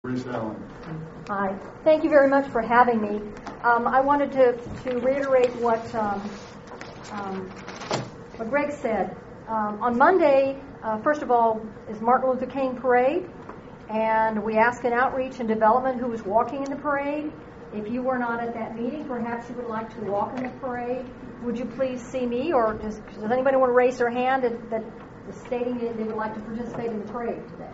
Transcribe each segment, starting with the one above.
Bruce Allen. Hi. Thank you very much for having me. I wanted to reiterate what Greg said. On Monday, first of all, is Martin Luther King Parade, and we ask in outreach and development who was walking in the parade. If you were not at that meeting, perhaps you would like to walk in the parade. Would you please see me, or does anybody want to raise their hand that is stating that they would like to participate in the parade today?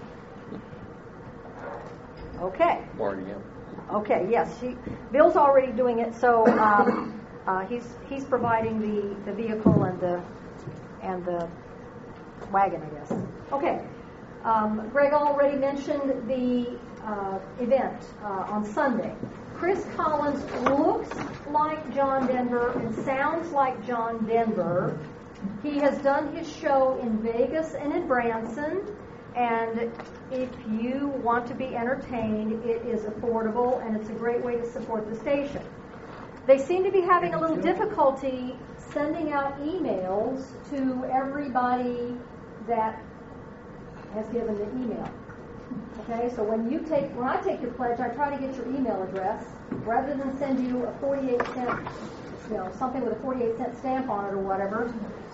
Okay. Morning, yeah. Okay, yes. Bill's already doing it, so he's providing the vehicle and the wagon, I guess. Okay. Greg already mentioned the event on Sunday. Chris Collins looks like John Denver and sounds like John Denver. He has done his show in Vegas and in Branson, and if you want to be entertained, it is affordable, and it's a great way to support the station. They seem to be having a little difficulty sending out emails to everybody that has given the email. Okay, so when I take your pledge, I try to get your email address rather than send you a 48-cent, something with a 48-cent stamp on it or whatever.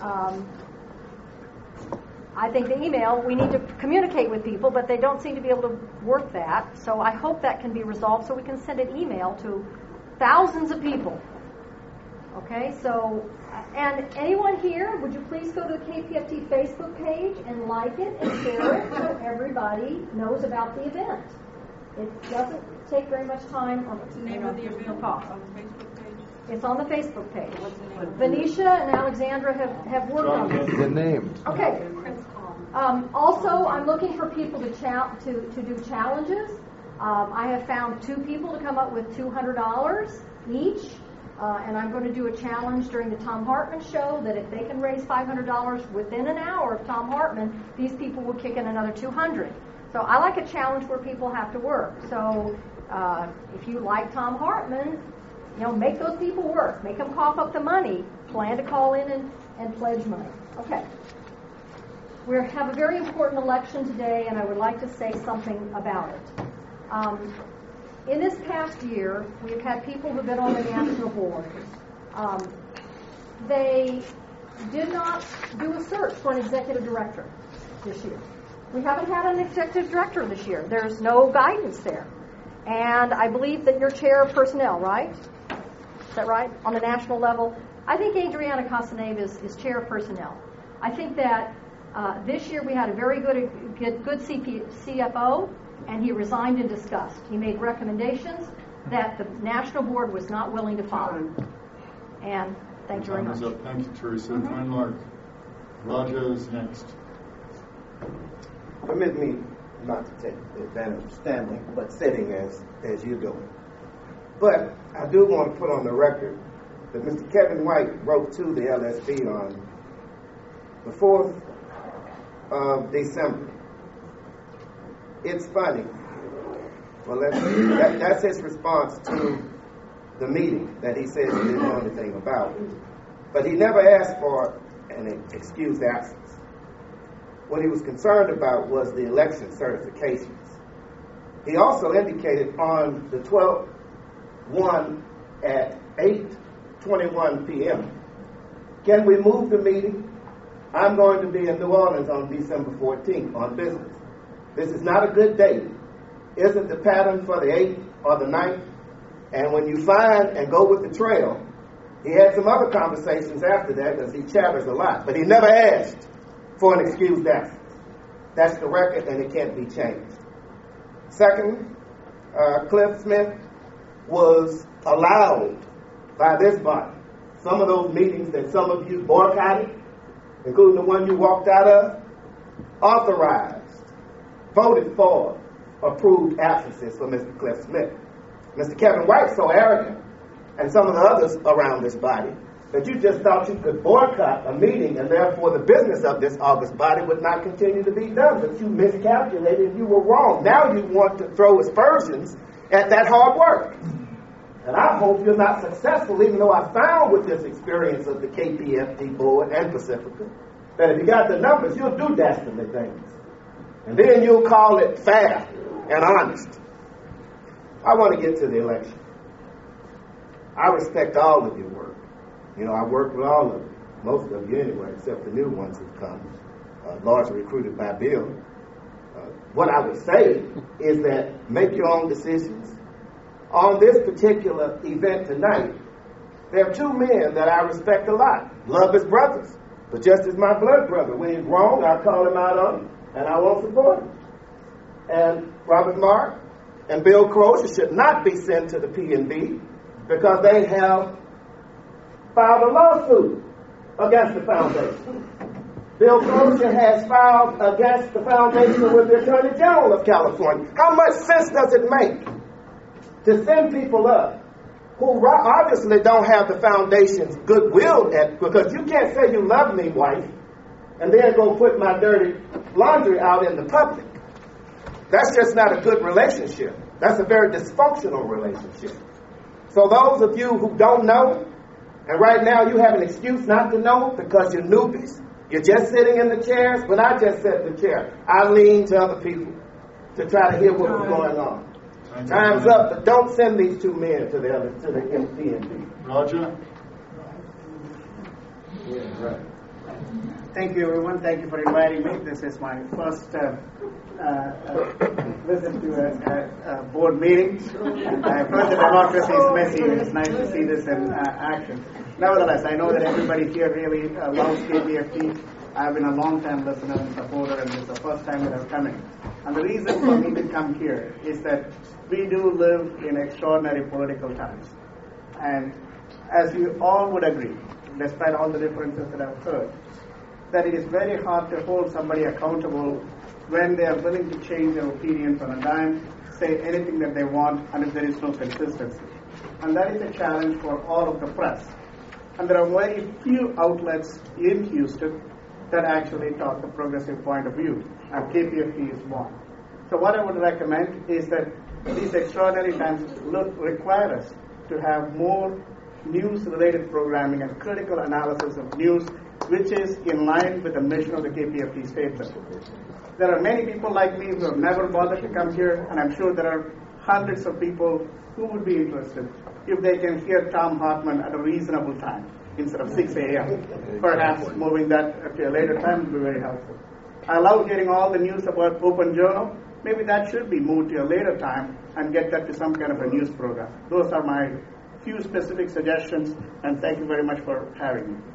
I think the email, we need to communicate with people, but they don't seem to be able to work that. So I hope that can be resolved so we can send an email to thousands of people. Okay, so, and anyone here, would you please go to the KPFT Facebook page and like it and share it so everybody knows about the event. It doesn't take very much time. What's the name of the event on the Facebook page? It's on the Facebook page. What's the name? Venetia and Alexandra have worked on it. The name. Okay. Also, I'm looking for people to do challenges. I have found 2 people to come up with $200 each, and I'm going to do a challenge during the Thom Hartmann show that if they can raise $500 within an hour of Thom Hartmann, these people will kick in another $200. So I like a challenge where people have to work. So if you like Thom Hartmann, make those people work. Make them cough up the money. Plan to call in and pledge money. Okay. We have a very important election today, and I would like to say something about it. In this past year, we've had people who've been on the national board. They did not do a search for an executive director this year. We haven't had an executive director this year. There's no guidance there. And I believe that you're chair of personnel, right? Is that right? On the national level? I think Adriana Casanave is chair of personnel. I think that this year we had a very good CFO, and he resigned in disgust. He made recommendations that the national board was not willing to follow. And thank you very much. Thank you, Teresa. Fine, Mark. Rajo's next. Permit me not to take advantage of standing, but sitting as you're doing. But I do want to put on the record that Mr. Kevin White wrote to the LSB on the 4th of December. It's funny. Well, that's his response to the meeting that he says he didn't know anything about. But he never asked for an excused absence. What he was concerned about was the election certifications. He also indicated on the 12/1 at 8:21 p.m., can we move the meeting? I'm going to be in New Orleans on December 14th on business. This is not a good date. Isn't the pattern for the 8th or the 9th? And when you find and go with the trail, he had some other conversations after that because he chatters a lot. But he never asked for an excused absence. That's the record, and it can't be changed. Second, Cliff Smith was allowed by this body. Some of those meetings that some of you boycotted, including the one you walked out of, authorized, voted for, approved absences for Mr. Cliff Smith. Mr. Kevin White's so arrogant, and some of the others around this body, that you just thought you could boycott a meeting and therefore the business of this august body would not continue to be done. But you miscalculated, you were wrong. Now you want to throw aspersions at that hard work. And I hope you're not successful, even though I found with this experience of the KPFT board and Pacifica, that if you got the numbers, you'll do dastardly things. And then you'll call it fair. and honest. I want to get to the election. I respect all of your work. You know, I work with all of you, most of you anyway, except the new ones who've come, largely recruited by Bill. What I would say is that make your own decisions. On this particular event tonight, there are two men that I respect a lot, love as brothers, but just as my blood brother. When he's wrong, I call him out on it, and I won't support him. And Robert Mark and Bill Crozier should not be sent to the PNB because they have filed a lawsuit against the foundation. Bill Crozier has filed against the foundation with the Attorney General of California. How much sense does it make to send people up who obviously don't have the foundation's goodwill because you can't say you love me, wife, and then go put my dirty laundry out in the public. That's just not a good relationship. That's a very dysfunctional relationship. So those of you who don't know, and right now you have an excuse not to know because you're newbies, you're just sitting in the chairs. When I just sat in the chair, I leaned to other people to try to hear what was going on. Time's up, but don't send these two men to the PNB. Roger? Yeah, right. Thank you, everyone. Thank you for inviting me. This is my first visit to a board meeting. I've heard the democracy is messy, and it's nice to see this in action. Nevertheless, I know that everybody here really loves KPFT. I've been a long-time listener and supporter, and this is the first time that I'm coming. And the reason for me to come here is that we do live in extraordinary political times. And as you all would agree, despite all the differences that I've heard, that it is very hard to hold somebody accountable when they are willing to change their opinions on a dime, say anything that they want, and if there is no consistency. And that is a challenge for all of the press. And there are very few outlets in Houston that actually talk the progressive point of view, and KPFT is one. So what I would recommend is that these extraordinary times require us to have more news-related programming and critical analysis of news, which is in line with the mission of the KPFT statement. There are many people like me who have never bothered to come here, and I'm sure there are hundreds of people who would be interested if they can hear Tom Hartman at a reasonable time instead of 6 a.m. Perhaps moving that to a later time would be very helpful. I love hearing all the news about Open Journal. Maybe that should be moved to a later time and get that to some kind of a news program. Those are my few specific suggestions, and thank you very much for having me.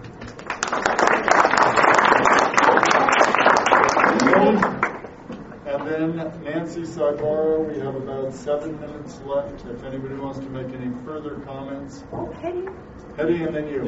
And then Nancy Sibaro, we have about 7 minutes left. If anybody wants to make any further comments. Hetty? Hetty, and then you.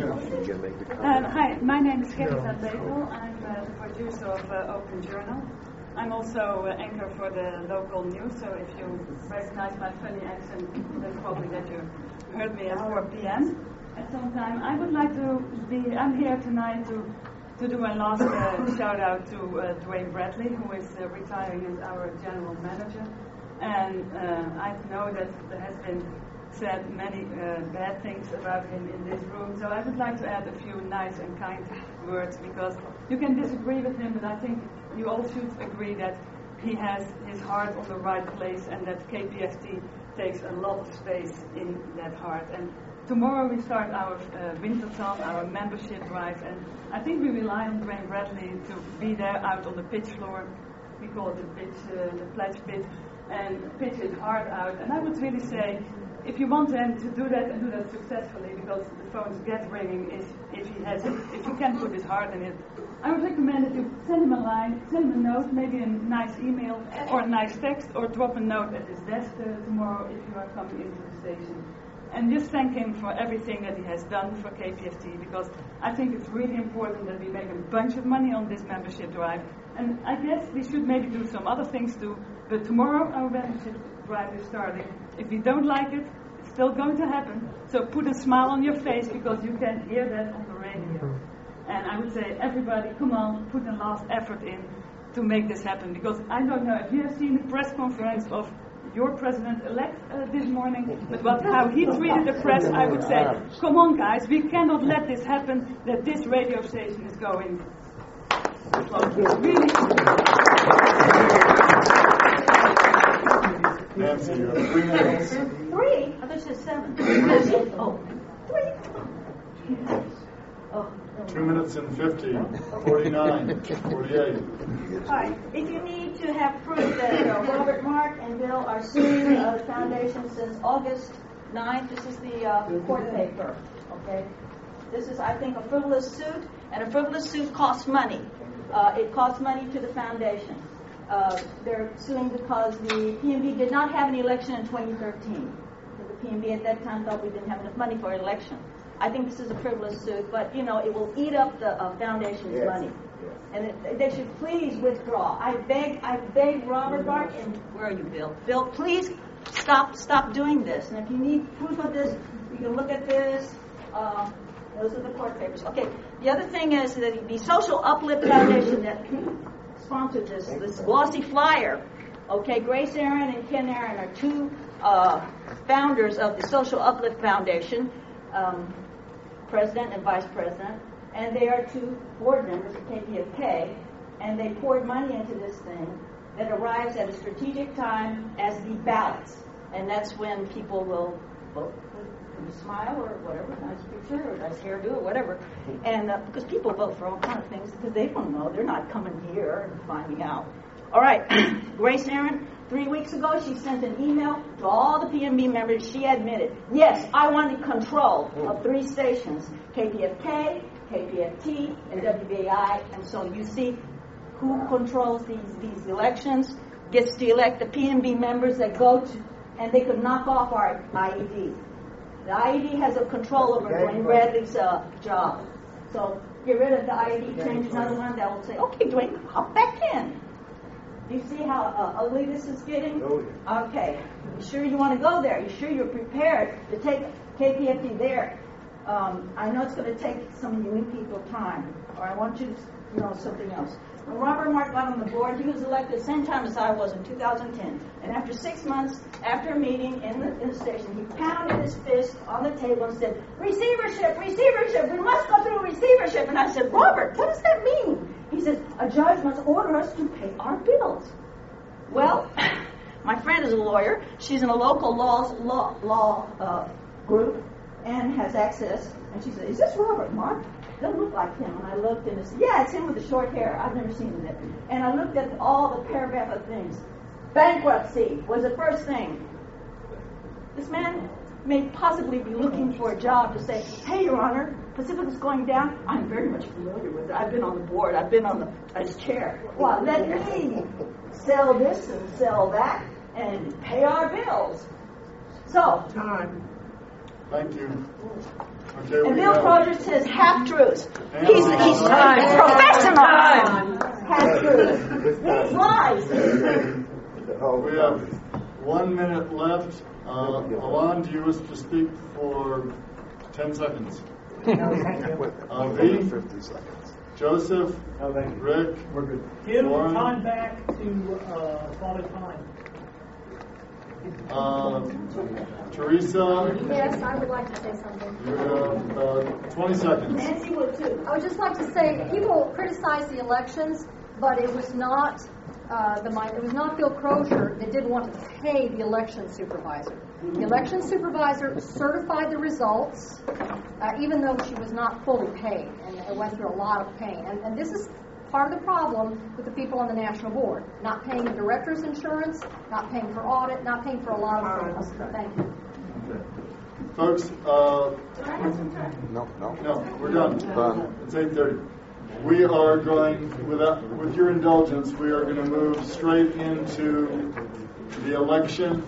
Hi, my name is Hetty Sibaro. I'm the producer of Open Journal. I'm also anchor for the local news, so if you recognize my funny accent, then probably that you heard me at 4 p.m. at some time. I would like I'm here tonight to do a last shout out to Dwayne Bradley, who is retiring as our general manager. And I know that there has been said many bad things about him in this room, so I would like to add a few nice and kind words, because you can disagree with him, but I think you all should agree that he has his heart on the right place, and that KPFT takes a lot of space in that heart. And tomorrow we start our Winterton, our membership drive, and I think we rely on Dwayne Bradley to be there out on the pitch floor. We call it the pledge pit, and pitch his heart out. And I would really say, if you want him to do that and do that successfully, because the phones get ringing, if you can put his heart in it, I would recommend that you send him a line, send him a note, maybe a nice email or a nice text, or drop a note at his desk tomorrow if you are coming into the station. And just thank him for everything that he has done for KPFT, because I think it's really important that we make a bunch of money on this membership drive. And I guess we should maybe do some other things too, but tomorrow our membership drive is starting. If you don't like it, it's still going to happen. So put a smile on your face, because you can hear that on the radio. And I would say, everybody, come on, put a last effort in to make this happen. Because I don't know if you have seen the press conference of your president-elect this morning, but how he treated the press, I would say, come on, guys, we cannot let this happen, that this radio station is going. Really. Nancy, you have 3 minutes. 3? I thought you said 7. Oh, 3. Oh. 2 minutes and 50, 49, 48. All right. If you need to have proof that Robert, Mark, and Bill are suing the foundation since August 9th, this is the court paper. Okay. This is, I think, a frivolous suit, and a frivolous suit costs money. It costs money to the foundation. They're suing because the PNB did not have an election in 2013. The PNB at that time thought we didn't have enough money for an election. I think this is a frivolous suit, but, you know, it will eat up the foundation's money. Yes. And they should please withdraw. I beg Robert, Mark, and where are you, Bill? Bill, please stop doing this. And if you need proof of this, you can look at this. Those are the court papers. Okay, the other thing is that the Social Uplift Foundation that sponsored this glossy flyer. Okay, Grace Aaron and Ken Aaron are 2 founders of the Social Uplift Foundation, president and vice president, and they are 2 board members of KPFK, and they poured money into this thing that arrives at a strategic time as the ballots, and that's when people will vote. Smile or whatever, nice picture or nice hairdo or whatever, and because people vote for all kinds of things because they don't know, they're not coming here and finding out. All right, Grace Aaron, 3 weeks ago, she sent an email to all the PNB members. She admitted, yes, I wanted control of 3 stations, KPFK, KPFT, and WBAI, and so you see who controls these elections, gets to elect the PNB members that go to, and they could knock off our IED. The IED has a control over Dwayne Bradley's job. So get rid of the IED, change another one that will say, okay, Dwayne, hop back in. Do you see how ugly this is getting? Okay. You sure you want to go there? You sure you're prepared to take KPFT there? I know it's going to take some of you new people time, or I want you to know something else. When Robert Mark got on the board, he was elected the same time as I was in 2010. And after 6 months, after a meeting in the station, he pounded his fist on the table and said, receivership, receivership, we must go through receivership. And I said, Robert, what does that mean? He says, a judge must order us to pay our bills. Well, my friend is a lawyer. She's in a local law group and has access. And she said, is this Robert Mark? Doesn't look like him. And I looked and I said, yeah, it's him with the short hair. I've never seen him there. And I looked at all the paragraph of things. Bankruptcy was the first thing. This man may possibly be looking for a job to say, hey, Your Honor, Pacific is going down. I'm very much familiar with it. I've been on the board. I've been on as chair. Well, let me sell this and sell that and pay our bills. So, Time. Thank you. Okay, and Bill Crozier says half-truths. He's professional. Half-truths. These lies. We have 1 minute left. Alon, do you wish to speak for 10 seconds? V? 50 seconds. Joseph? Rick? We're good. Give Warren? time back to father time. Teresa? Yes, I would like to say something. You have 20 seconds. Nancy would too. I would just like to say, people criticize the elections, but it was not it was not Bill Crozier that didn't want to pay the election supervisor. The election supervisor certified the results, even though she was not fully paid, and it went through a lot of pain. And this is part of the problem with the people on the national board: not paying the director's insurance, not paying for audit, not paying for a lot of things. Thank you. Okay. Folks, no, we're done. It's 8:30. We are going, with your indulgence, we are going to move straight into the election.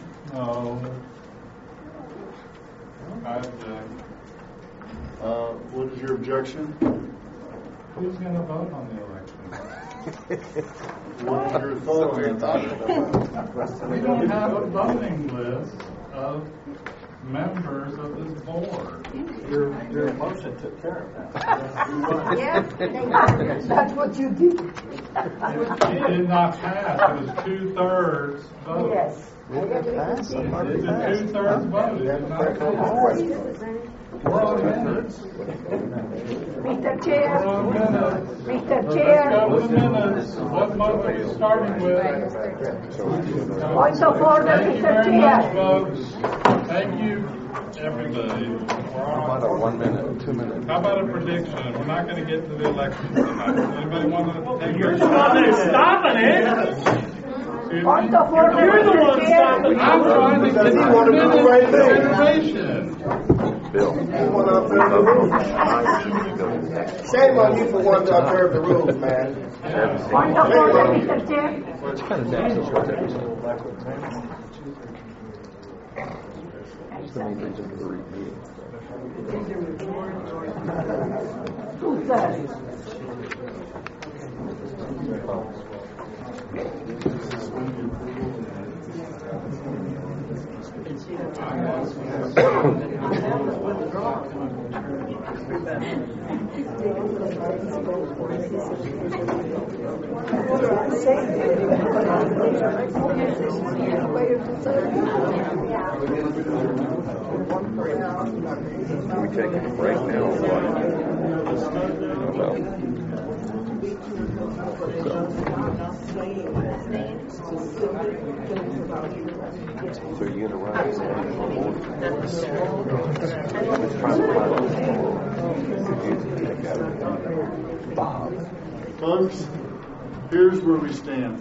What is your objection? Who's going to vote on the election? What is your thought on that? We don't have a voting list of members of this board. Your motion took care of that. Yeah, that's what you did. It did not pass. It was 2/3 vote. Yes. It's a two-thirds vote. It's not close. We're on minutes. Mr. Chair. We're on minutes. Mr. Chair. Let's go to the minutes. What month are we starting with? Point of order, Thank you Mr. very much, Chair. folks. Thank you, everybody. How about 1 minute, 2 minutes? How about a prediction? We're not going to get to the election tonight. Anybody want to take You're the one that's stopping it. Point of order, You're the one Mr. Chair. stopping it. I'm trying to get the minutes consideration. Bill. You want to observe the rules? Shame on you for wanting to observe the rules, man. Point of order, Mr. Chair. It's kind of damn short episode. It's the main reason for the meeting. 2/3. Are we taking a break now or what? Well. So you're going to run this let's try to Bob. Folks, here's where we stand.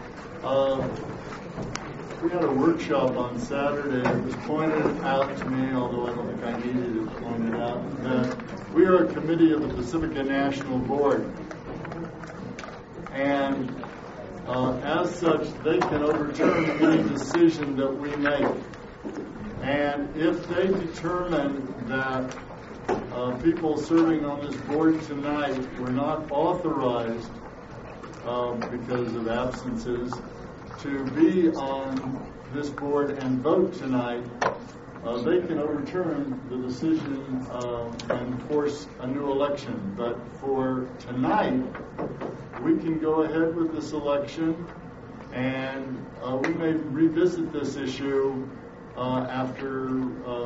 We had a workshop on Saturday. It was pointed out to me, although I don't think I needed it pointed out, that we are a committee of the Pacifica National Board. And as such, they can overturn any decision that we make. And if they determine that people serving on this board tonight were not authorized because of absences to be on this board and vote tonight, they can overturn the decision and force a new election. But for tonight, we can go ahead with this election, and we may revisit this issue after,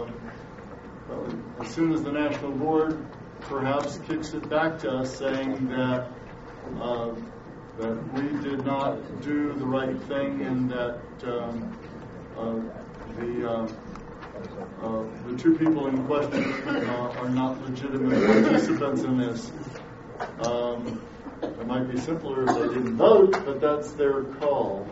as soon as the National Board perhaps kicks it back to us saying that we did not do the right thing and that the two people in question are not legitimate participants in this. It might be simpler if they didn't vote, but that's their call.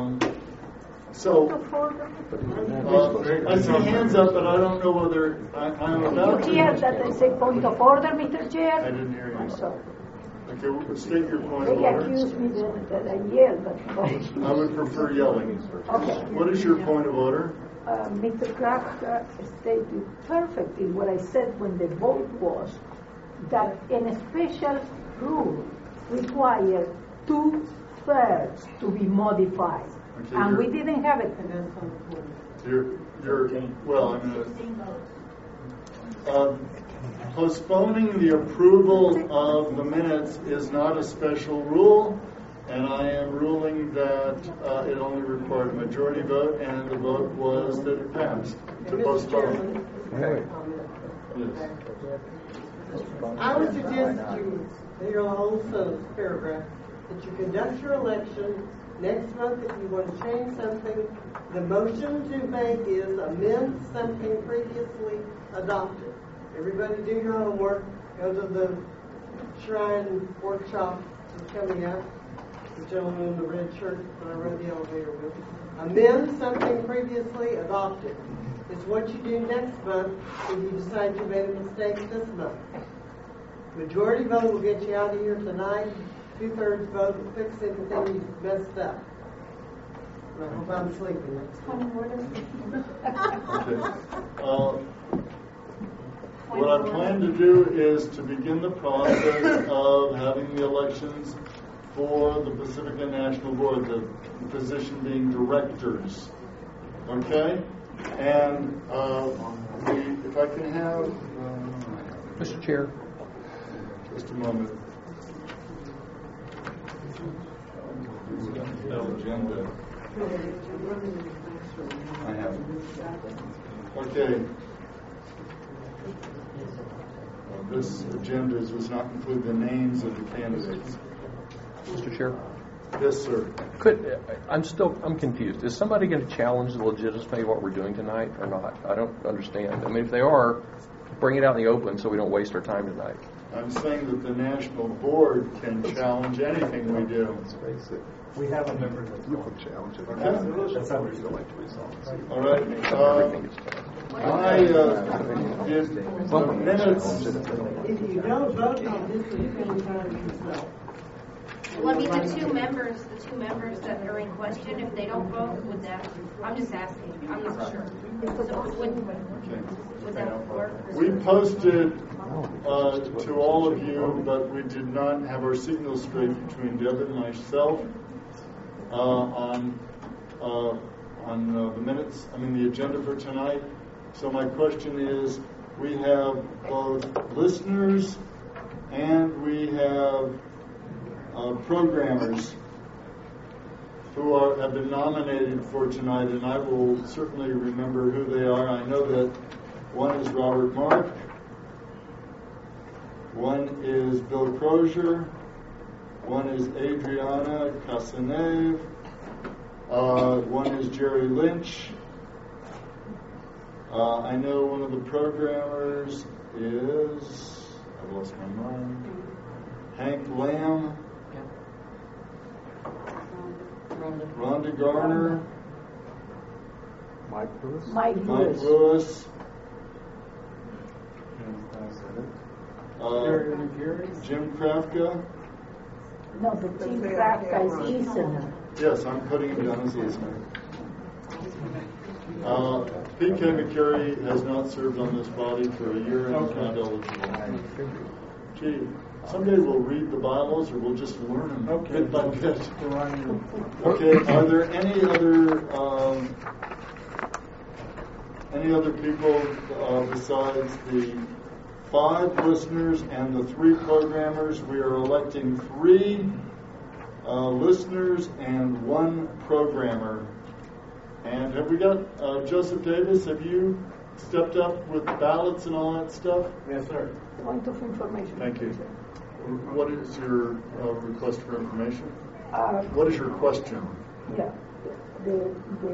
I see hands up, but I don't know whether I'm about to. You hear that they say point of order, Mr. Chair? I didn't hear you. I'm sorry. Okay, well, state your point of They order. accuse me that I yell, but I would prefer yelling. okay. What is your point of order? Mr. Clark stated perfectly what I said when the vote was, that a special rule required 2/3 to be modified, Okay, and we didn't have it. Well, I'm going to. Postponing the approval of the minutes is not a special rule, and I am ruling that it only required a majority vote, and the vote was that it passed to postpone. Yes. I would suggest you, in your whole sentence paragraph, that you conduct your election next month. If you want to change something, the motion to make is amend something previously adopted. Everybody do your homework. Go to the Shrine workshop that's coming up. The gentleman in the red shirt that I rode the elevator with. Amend something previously adopted. It's what you do next month if you decide you made a mistake this month. Majority vote will get you out of here tonight. 2/3 vote will fix anything you messed up. I hope I'm sleeping next Okay. What I plan to do is to begin the process of having the elections for the Pacifica National Board, the position being directors. Okay? And if I can have... Mr. Chair. Just a moment. No agenda. I have. Okay. This agenda does not include the names of the candidates. Mr. Chair? Yes, sir. I'm confused. Is somebody going to challenge the legitimacy of what we're doing tonight or not? I don't understand. I mean, if they are, bring it out in the open so we don't waste our time tonight. I'm saying that the national board can challenge anything we do. We have a member that's going to challenge it. That's how we're going to resolve it. All right. Did the minutes. If you don't vote on this, you can resign yourself. Well, I mean, the two members that are in question, if they don't vote, would that, I'm just asking, I'm not sure. So would that work? We posted to all of you, but we did not have our signal straight between Deb and myself on the minutes, the agenda for tonight. So my question is, we have both listeners and we have programmers who have been nominated for tonight, and I will certainly remember who they are. I know that one is Robert Mark, one is Bill Crozier, one is Adriana Casanave, one is Jerry Lynch. I know one of the programmers is, I've lost my mind, Hank Lamb, Rhonda Garner, Mike Lewis. Jim Krafka. No, the Jim Krafka is listener. Yes, I'm putting him down as listener. P.K. McCary has not served on this body for a year and is not eligible. Gee, someday we'll read the bylaws or we'll just learn them bit by bit. Okay, are there any other people besides the 5 listeners and the 3 programmers? We are electing 3 listeners and 1 programmer. And have we got Joseph Davis? Have you stepped up with ballots and all that stuff? Yes, sir. Point of information. Thank you. What is your request for information? What is your question? Yeah. The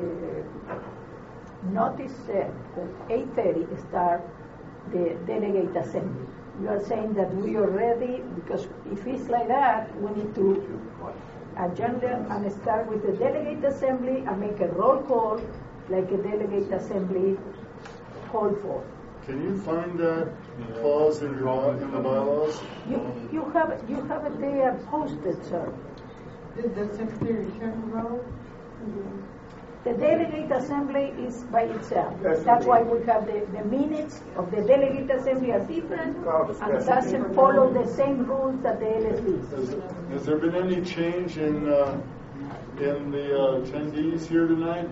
notice said that 8:30 start the delegate assembly. You are saying that we are ready, because if it's like that, we need to agenda and start with the delegate assembly and make a roll call like a delegate assembly called for. Can you find that clause in the bylaws? You have it there posted, sir. Did the secretary check the roll? The delegate assembly is by itself. That's why we have the minutes of the delegate assembly are different and doesn't follow the same rules that the LSB. Has there been any change in the attendees here tonight?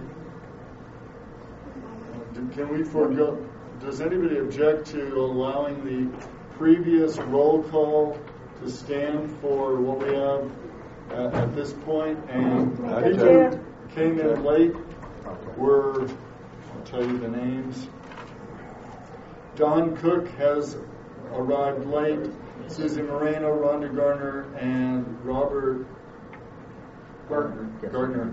Can we forego? Does anybody object to allowing the previous roll call to stand for what we have at this point? And people came in late. I'll tell you the names. Don Cook has arrived late. Susie Moreno, Rhonda Garner, and Robert Gardner.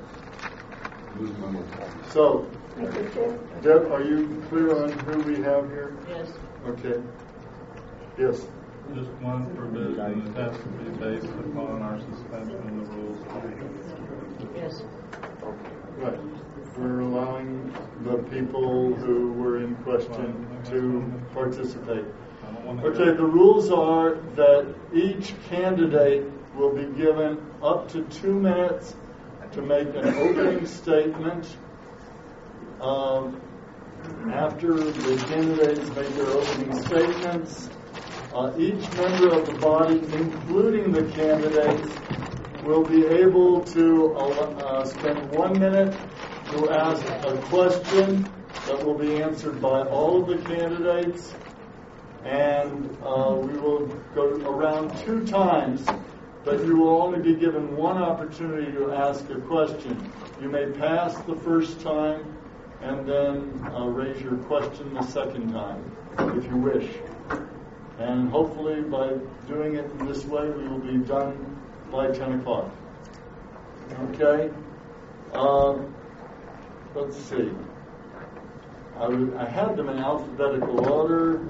So, Deb, are you clear on who we have here? Yes. Okay. Yes. Just one provision, it has to be based upon our suspension of the rules. Yes. Right. We're allowing the people who were in question to participate. Okay, the rules are that each candidate will be given up to 2 minutes to make an opening statement. After the candidates make their opening statements, each member of the body, including the candidates, will be able to spend 1 minute to ask a question that will be answered by all of the candidates, and we will go around 2 times but you will only be given one opportunity to ask a question. You may pass the first time and then raise your question the second time, if you wish. And hopefully by doing it in this way, we will be done by 10 o'clock. Okay? Let's see. I had them in alphabetical order.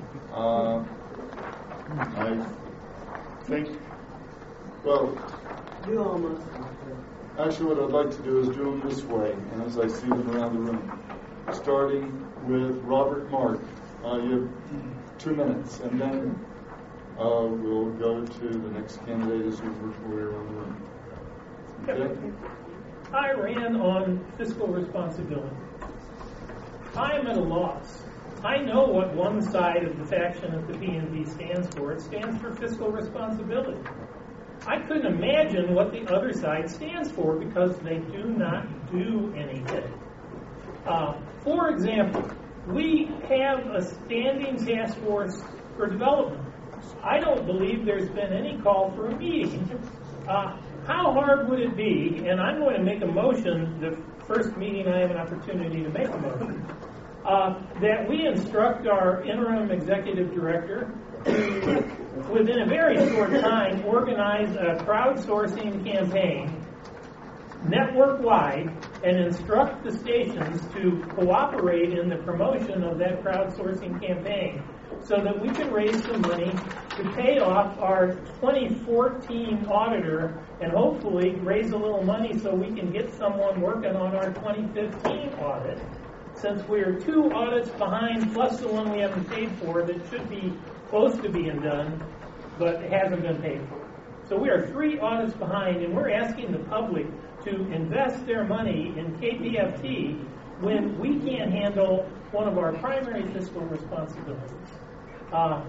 I think, well, you almost. Actually, what I'd like to do is do them this way, and as I see them around the room. Starting with Robert Mark. You have 2 minutes, and then we'll go to the next candidate as we work our way around the room. Okay? I ran on fiscal responsibility. I am at a loss. I know what one side of the faction of the PNB stands for. It stands for fiscal responsibility. I couldn't imagine what the other side stands for because they do not do anything. For example, we have a standing task force for development. I don't believe there's been any call for a meeting. How hard would it be, and I'm going to make a motion, the first meeting I have an opportunity to make a motion, that we instruct our interim executive director to, within a very short time, organize a crowdsourcing campaign network-wide and instruct the stations to cooperate in the promotion of that crowdsourcing campaign so that we can raise some money to pay off our 2014 auditor and hopefully raise a little money so we can get someone working on our 2015 audit, since we are 2 audits behind plus the one we haven't paid for that should be close to being done but hasn't been paid for. So we are 3 audits behind, and we're asking the public to invest their money in KPFT when we can't handle one of our primary fiscal responsibilities. How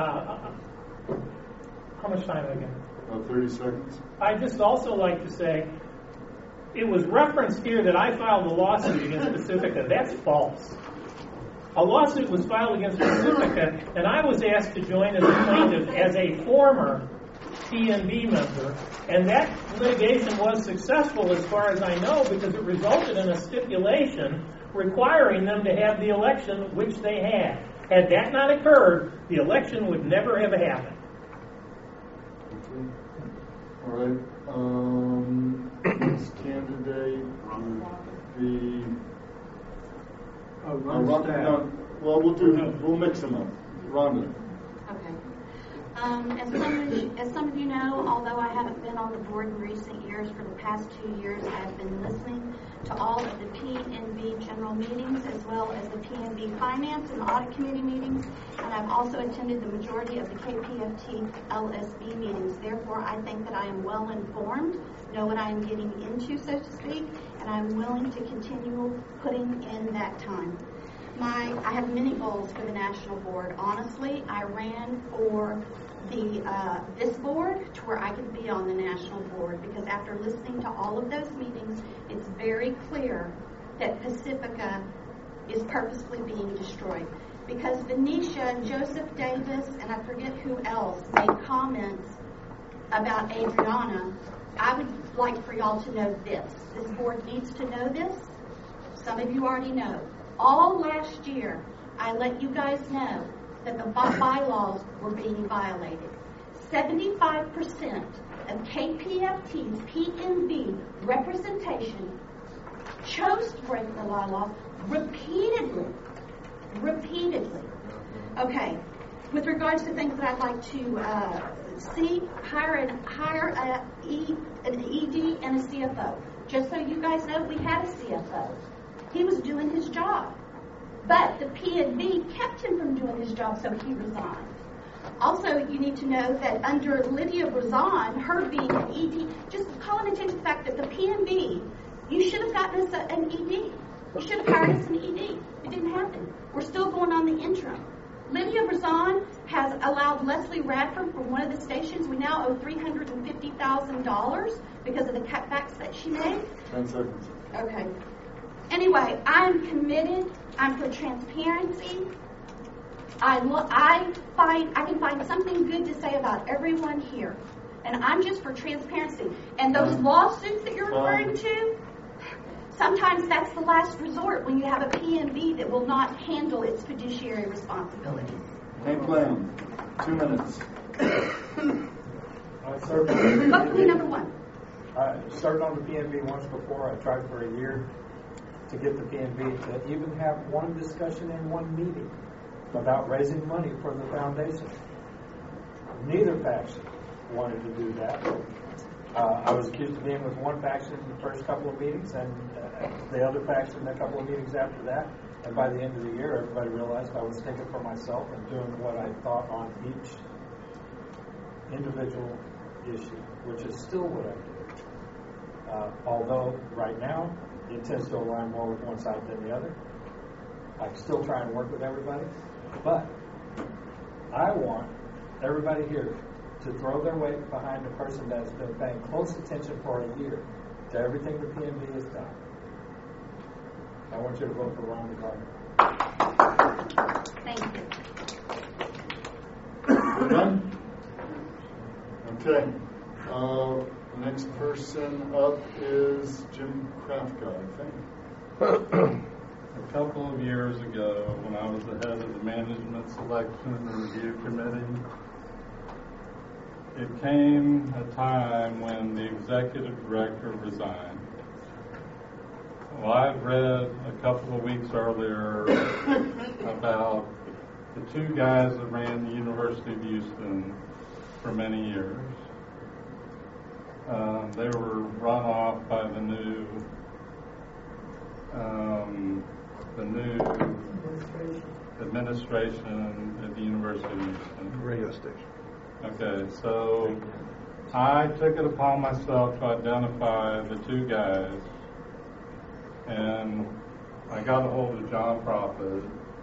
much time have I got? 30 seconds. I'd just also like to say, it was referenced here that I filed a lawsuit against Pacifica. That's false. A lawsuit was filed against Pacifica, and I was asked to join as a plaintiff as a former PNB member, and that litigation was successful as far as I know because it resulted in a stipulation requiring them to have the election which they had. Had that not occurred, the election would never have happened. Okay. All right. Next candidate would be Rhonda. Well, we'll mix them up. Rhonda. Okay. As some of you know, although I haven't been on the board in recent years, for the past 2 years, I've been listening to all of the PNB general meetings as well as the PNB Finance and Audit Committee meetings, and I've also attended the majority of the KPFT LSB meetings. Therefore, I think that I am well informed, know what I am getting into, so to speak, and I'm willing to continue putting in that time. I have many goals for the national board. Honestly, I ran for this board to where I could be on the national board, because after listening to all of those meetings, it's very clear that Pacifica is purposely being destroyed. Because Venetia, Joseph Davis, and I forget who else made comments about Adriana. I would like for y'all to know this. This board needs to know this. Some of you already know. All last year, I let you guys know that the bylaws were being violated. 75% of KPFT's PNB representation chose to break the bylaws repeatedly. Okay, with regards to things that I'd like to hire an ED and a CFO. Just so you guys know, we had a CFO. He was doing his job. But the PNB kept him from doing his job, so he resigned. Also, you need to know that under Lydia Brazan, her being an ED, just calling attention to the fact that the PNB, you should have gotten us an ED. You should have hired us an ED. It didn't happen. We're still going on the interim. Lydia Brazan has allowed Leslie Radford from one of the stations. We now owe $350,000 because of the cutbacks that she made. 10 seconds. Okay. Anyway, I'm committed. I'm for transparency. I can find something good to say about everyone here. And I'm just for transparency. And those lawsuits that you're referring to, sometimes that's the last resort when you have a PNB that will not handle its fiduciary responsibilities. Hey, plan. 2 minutes. Hopefully number one. I served on the PNB once before. I tried for a year to get the PNB to even have one discussion in one meeting about raising money for the foundation. Neither faction wanted to do that. I was accused of being with one faction in the first couple of meetings and the other faction a couple of meetings after that. And by the end of the year, everybody realized I was taking for myself and doing what I thought on each individual issue, which is still what I do. Although right now, it tends to align more with one side than the other. I still try and work with everybody. But I want everybody here to throw their weight behind the person that's been paying close attention for a year to everything the PNB has done. I want you to vote for Ron McCartney. Thank you. We're done? Okay. Next person up is Jim Krafka, I think. A couple of years ago, when I was the head of the Management Selection and Review Committee, it came a time when the executive director resigned. Well, I'd read a couple of weeks earlier about the two guys that ran the University of Houston for many years. They were run off by the new administration at the University of Houston. Radio station. Okay, so I took it upon myself to identify the two guys, and I got a hold of John Prophet.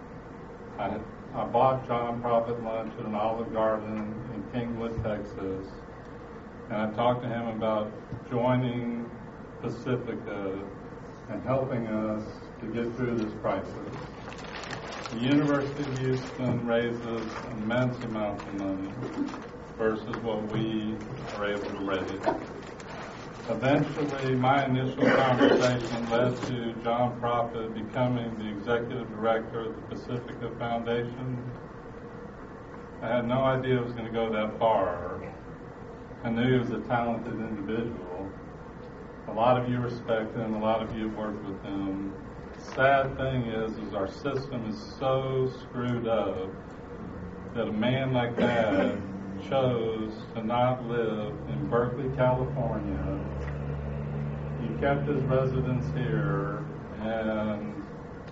I bought John Prophet lunch at an Olive Garden in Kingwood, Texas, and I talked to him about joining Pacifica and helping us to get through this crisis. The University of Houston raises immense amounts of money versus what we are able to raise. Eventually, my initial conversation led to John Prophet becoming the executive director of the Pacifica Foundation. I had no idea it was going to go that far. I knew he was a talented individual. A lot of you respect him, a lot of you have worked with him. Sad thing is our system is so screwed up that a man like that chose to not live in Berkeley, California. He kept his residence here, and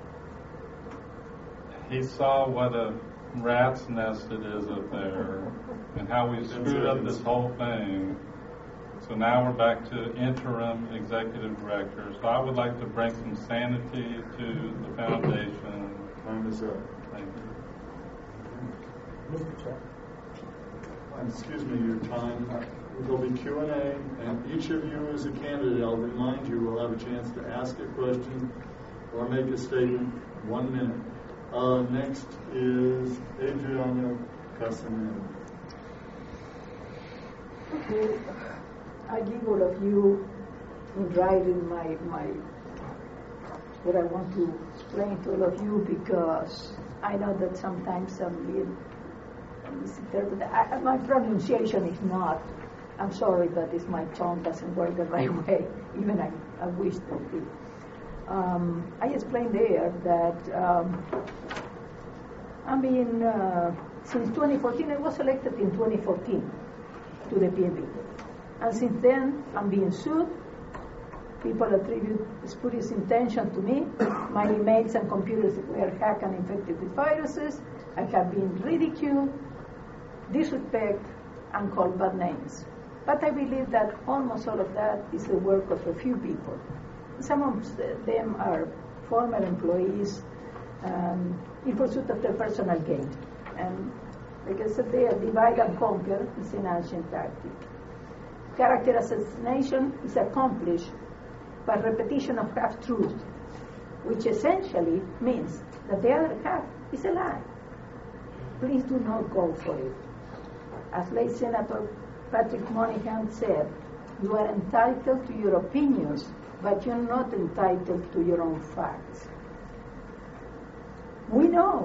he saw what a rat's nest it is up there and how we screwed up this whole thing. So now we're back to interim executive director. So I would like to bring some sanity to the foundation. Time is up. Thank you. Mr. Chair. Excuse me, your time. There'll be Q&A, and each of you as a candidate, I'll remind you, will have a chance to ask a question or make a statement. 1 minute. Next is Adriana Casanero. Okay. I give all of you in writing what I want to explain to all of you, because I know that sometimes I'm being misinterpreted. My pronunciation is not, I'm sorry, but it's my tongue doesn't work the right way. Even I wish that it did. I explained there that since 2014, I was elected in 2014 to the PNB. And since then, I'm being sued. People attribute spurious intention to me. My emails and computers were hacked and infected with viruses. I have been ridiculed, disrespected, and called bad names. But I believe that almost all of that is the work of a few people. Some of them are former employees in pursuit of their personal gain. And like I said, they are divide and conquer is an ancient tactic. Character assassination is accomplished by repetition of half-truths, which essentially means that the other half is a lie. Please do not go for it. As late Senator Patrick Moynihan said, you are entitled to your opinions, but you're not entitled to your own facts. We know.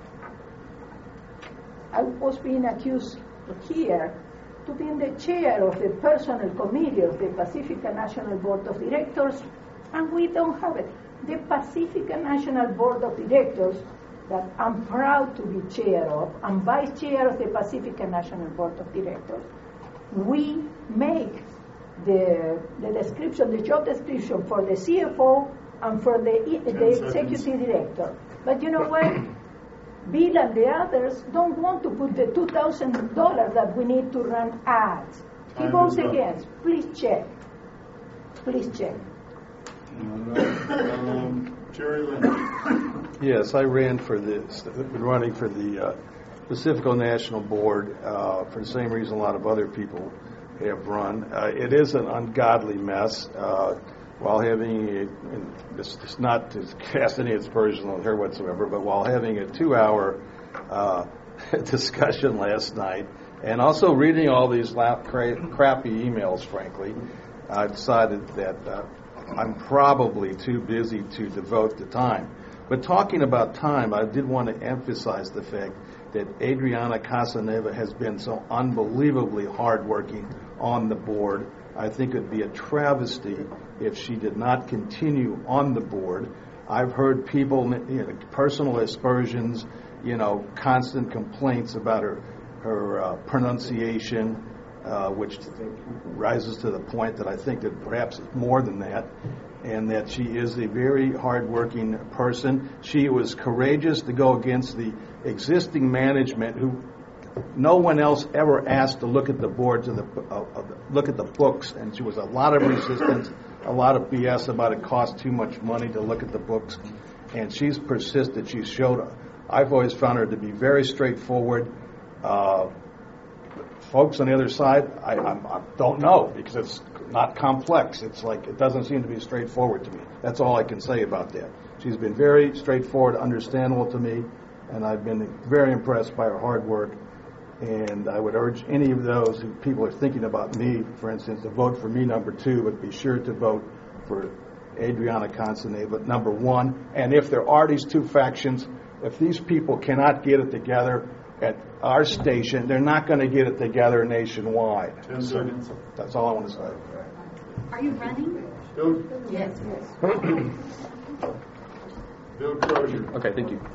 I was being accused here to be in the chair of the personnel committee of the Pacifica National Board of Directors, and we don't have it. The Pacifica National Board of Directors, that I'm proud to be chair of, I'm vice chair of the Pacifica National Board of Directors, we make the description, the job description for the CFO and for the executive director. But you know what? Bill and the others don't want to put the $2,000 that we need to run ads. He votes against. Please check. Please check. Jerry Lynn. Yes, I ran for this. Been running for the Pacifico National Board for the same reason a lot of other people have run. It is an ungodly mess. While having this is not to cast any aspersion on her whatsoever, but while having a 2-hour discussion last night, and also reading all these crappy emails, frankly, I decided that I'm probably too busy to devote the time. But talking about time, I did want to emphasize the fact that Adriana Casaneva has been so unbelievably hardworking on the board. I think it would be a travesty if she did not continue on the board. I've heard people, personal aspersions, constant complaints about her pronunciation, which rises to the point that I think that perhaps it's more than that, and that she is a very hardworking person. She was courageous to go against the existing management, who no one else ever asked to look at the board, look at the books, and she was a lot of resistance, a lot of BS about it cost too much money to look at the books, and she's persisted. She's showed. I've always found her to be very straightforward. Folks on the other side, I don't know, because it's not complex. It's like it doesn't seem to be straightforward to me. That's all I can say about that. She's been very straightforward, understandable to me, and I've been very impressed by her hard work. And I would urge any of those who people are thinking about me, for instance, to vote for me number 2, but be sure to vote for Adriana Casaneva number 1. And if there are these 2 factions, if these people cannot get it together at our station, they're not going to get it together nationwide. 10 seconds. That's all I want to say. Are you running? Yes. Bill Crozier. Okay, thank you.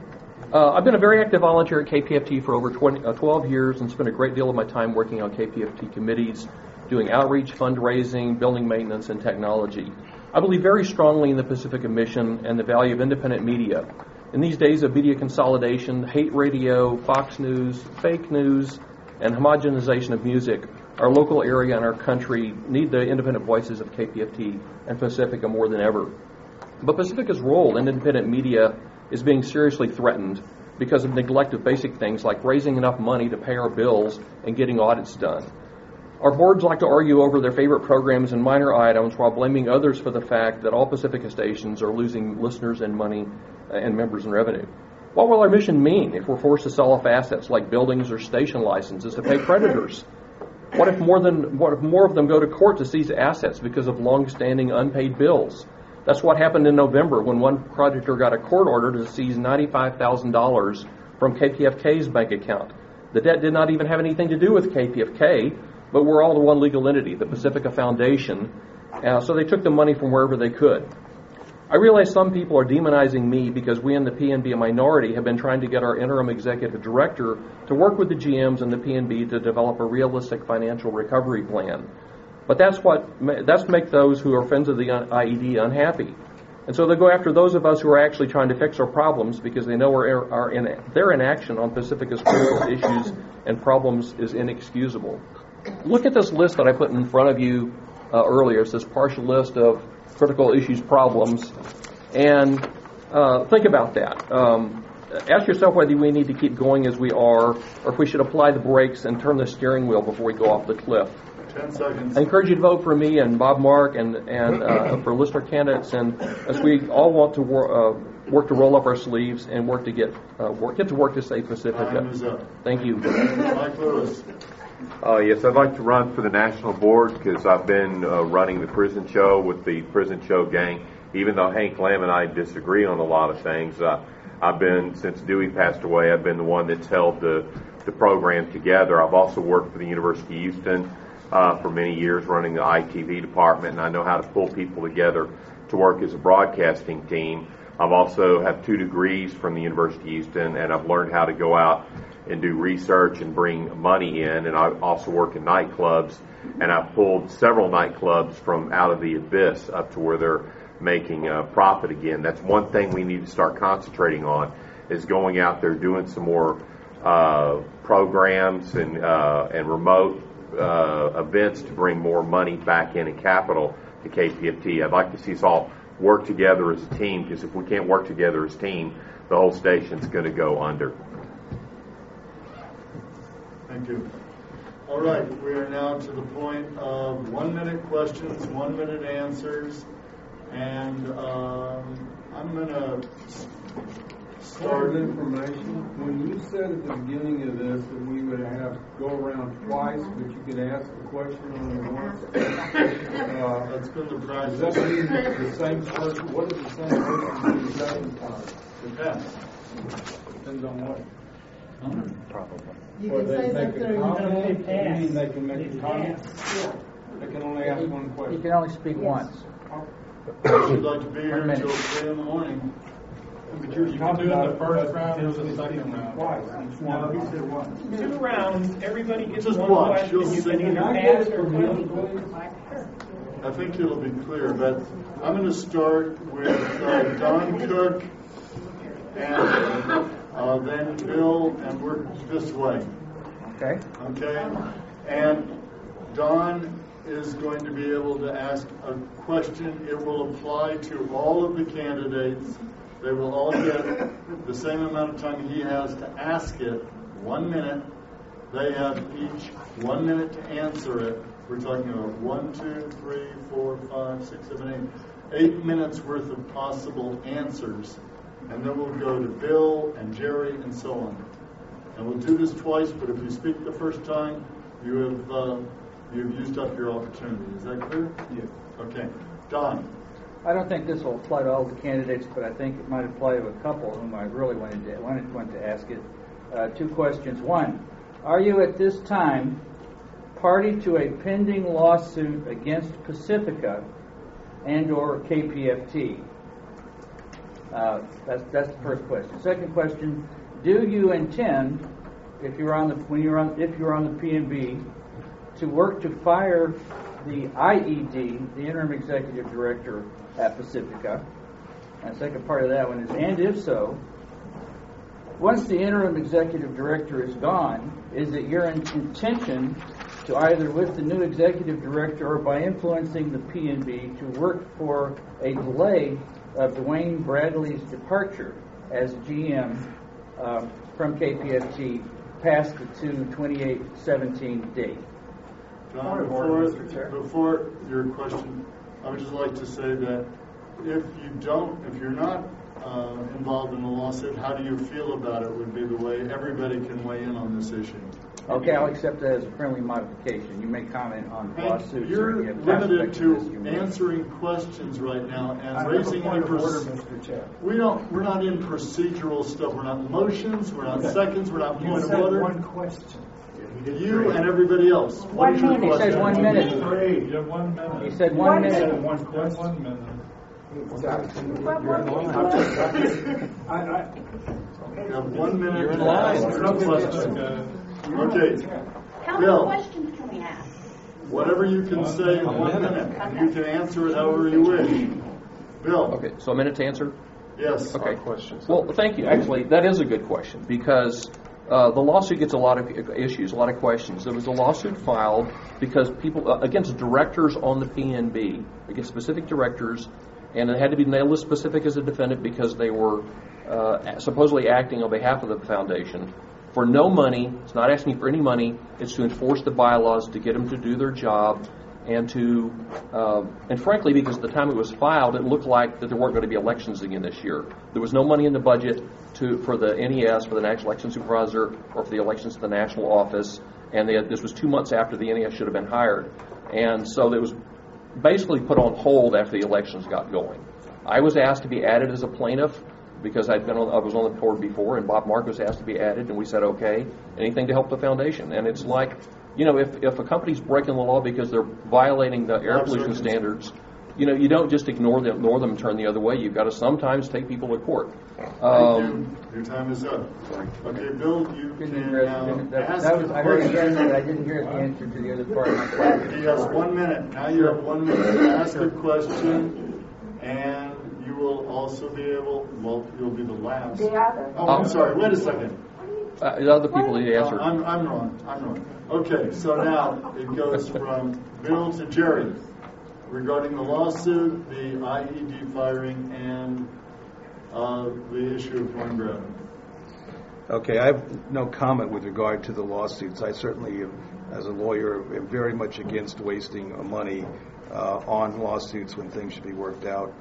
I've been a very active volunteer at KPFT for over 12 years and spent a great deal of my time working on KPFT committees, doing outreach, fundraising, building maintenance, and technology. I believe very strongly in the Pacifica mission and the value of independent media. In these days of media consolidation, hate radio, Fox News, fake news, and homogenization of music, our local area and our country need the independent voices of KPFT and Pacifica more than ever. But Pacifica's role in independent media is being seriously threatened because of neglect of basic things like raising enough money to pay our bills and getting audits done. Our boards like to argue over their favorite programs and minor items while blaming others for the fact that all Pacifica stations are losing listeners and money and members and revenue. What will our mission mean if we're forced to sell off assets like buildings or station licenses to pay creditors? What if more of them go to court to seize assets because of long-standing unpaid bills? That's what happened in November when one creditor got a court order to seize $95,000 from KPFK's bank account. The debt did not even have anything to do with KPFK, but we're all to one legal entity, the Pacifica Foundation, so they took the money from wherever they could. I realize some people are demonizing me because we in the PNB, a minority, have been trying to get our interim executive director to work with the GMs and the PNB to develop a realistic financial recovery plan. But that's make those who are friends of the IED unhappy. And so they go after those of us who are actually trying to fix our problems because they know their inaction on Pacifica's critical issues and problems is inexcusable. Look at this list that I put in front of you earlier. It's this partial list of critical issues, problems, and think about that. Ask yourself whether we need to keep going as we are, or if we should apply the brakes and turn the steering wheel before we go off the cliff. 10 seconds. I encourage you to vote for me and Bob Mark and for listener candidates, and as we all want to work to roll up our sleeves and work to get to work to save Pacifica. Time is up. Thank you. Mike Lewis. Yes, I'd like to run for the national board because I've been running the prison show with the prison show gang. Even though Hank Lamb and I disagree on a lot of things, I've been, since Dewey passed away, I've been the one that's held the program together. I've also worked for the University of Houston for many years running the ITV department, and I know how to pull people together to work as a broadcasting team. I've also have 2 degrees from the University of Houston, and I've learned how to go out and do research and bring money in, and I also work in nightclubs, and I've pulled several nightclubs from out of the abyss up to where they're making a profit again. That's one thing we need to start concentrating on, is going out there doing some more programs and remote events to bring more money back in and capital to KPFT. I'd like to see us all work together as a team, because if we can't work together as a team, the whole station's going to go under. Thank you. All right, we are now to the point of 1-minute questions, 1-minute answers, and I'm going to start information. When you said at the beginning of this that we would have go around twice, but you could ask the question only once, that's been the practice. Does that mean the same person? What is the same person do the second time? Depends. Depends on what. Probably. You can say something or you can pass. You mean they can make a comment? Yeah. They can only ask one question. You can only speak once. You'd like to be here until 3 in the morning. But you can do it the first round or the second round. Twice. Each one. He said once. 2 rounds, everybody gets Just one watch. question. You'll You see. can either pass or win. I think it'll be clear, but I'm going to start with Don Cook and then Bill, and work this way. Okay. Okay? And Don is going to be able to ask a question. It will apply to all of the candidates. They will all get the same amount of time he has to ask it, 1 minute. They have each 1 minute to answer it. We're talking about 1, 2, 3, 4, 5, 6, 7, 8. 8 minutes worth of possible answers. And then we'll go to Bill and Jerry and so on. And we'll do this twice, but if you speak the first time, you've used up your opportunity. Is that clear? Yes. Okay. Don. I don't think this will apply to all the candidates, but I think it might apply to a couple whom I really wanted to ask it. 2 questions. 1, are you at this time party to a pending lawsuit against Pacifica and or KPFT? That's the first question. Second question: do you intend, if you're on the PNB, to work to fire the IED, the interim executive director at Pacifica? And the second part of that one is, and if so, once the interim executive director is gone, is it your intention to either with the new executive director or by influencing the PNB to work for a delay of Dwayne Bradley's departure as GM from KPFT past the 2/28/17 date? John, before your question, I would just like to say that if you're not involved in a lawsuit, how do you feel about it would be the way everybody can weigh in on this issue. Okay, I'll accept that as a friendly modification. You may comment on lawsuits. You're limited to answering questions right now and raising any Mr. Chair. We're not in procedural stuff. We're not motions. We're not seconds. We're not point of said order. one question. You and everybody else. What is your He question? said 1 minute. You have 1 minute. He said 1 minute. One question. 1 minute. You have 1 minute. You're in line. Okay. How many Bill, questions can we ask? whatever you can say in 1 minute, and you can answer it however you wish. Bill. Okay, so a minute to answer? Yes. Okay. Well, thank you. Actually, that is a good question because the lawsuit gets a lot of issues, a lot of questions. There was a lawsuit filed because people against directors on the PNB, against specific directors, and it had to be nailed as specific as a defendant because they were supposedly acting on behalf of the foundation for no money. It's not asking for any money. It's to enforce the bylaws to get them to do their job. And and frankly, because at the time it was filed, it looked like that there weren't going to be elections again this year. There was no money in the budget for the NES, for the National Election Supervisor, or for the elections to the national office. and this was 2 months after the NES should have been hired. And so it was basically put on hold after the elections got going. I was asked to be added as a plaintiff because I was on the board before, and Bob Mark was asked to be added, and we said, okay, anything to help the foundation. And it's like, if a company's breaking the law because they're violating the air pollution standards, you don't just ignore them and turn the other way. You've got to sometimes take people to court. Thank you. Your time is up. Okay, Bill, you can now ask a question. I heard the answer, but I didn't hear the answer to the other part of my question. He has 1 minute. Now you have 1 minute to ask a question, and you will also be able, you'll be the last. I'm sorry, wait a second. The other people need to answer. I'm wrong. Okay, so now it goes from Bill to Jerry regarding the lawsuit, the IED firing, and the issue of corn grabbing. Okay, I have no comment with regard to the lawsuits. I certainly, as a lawyer, am very much against wasting money on lawsuits when things should be worked out.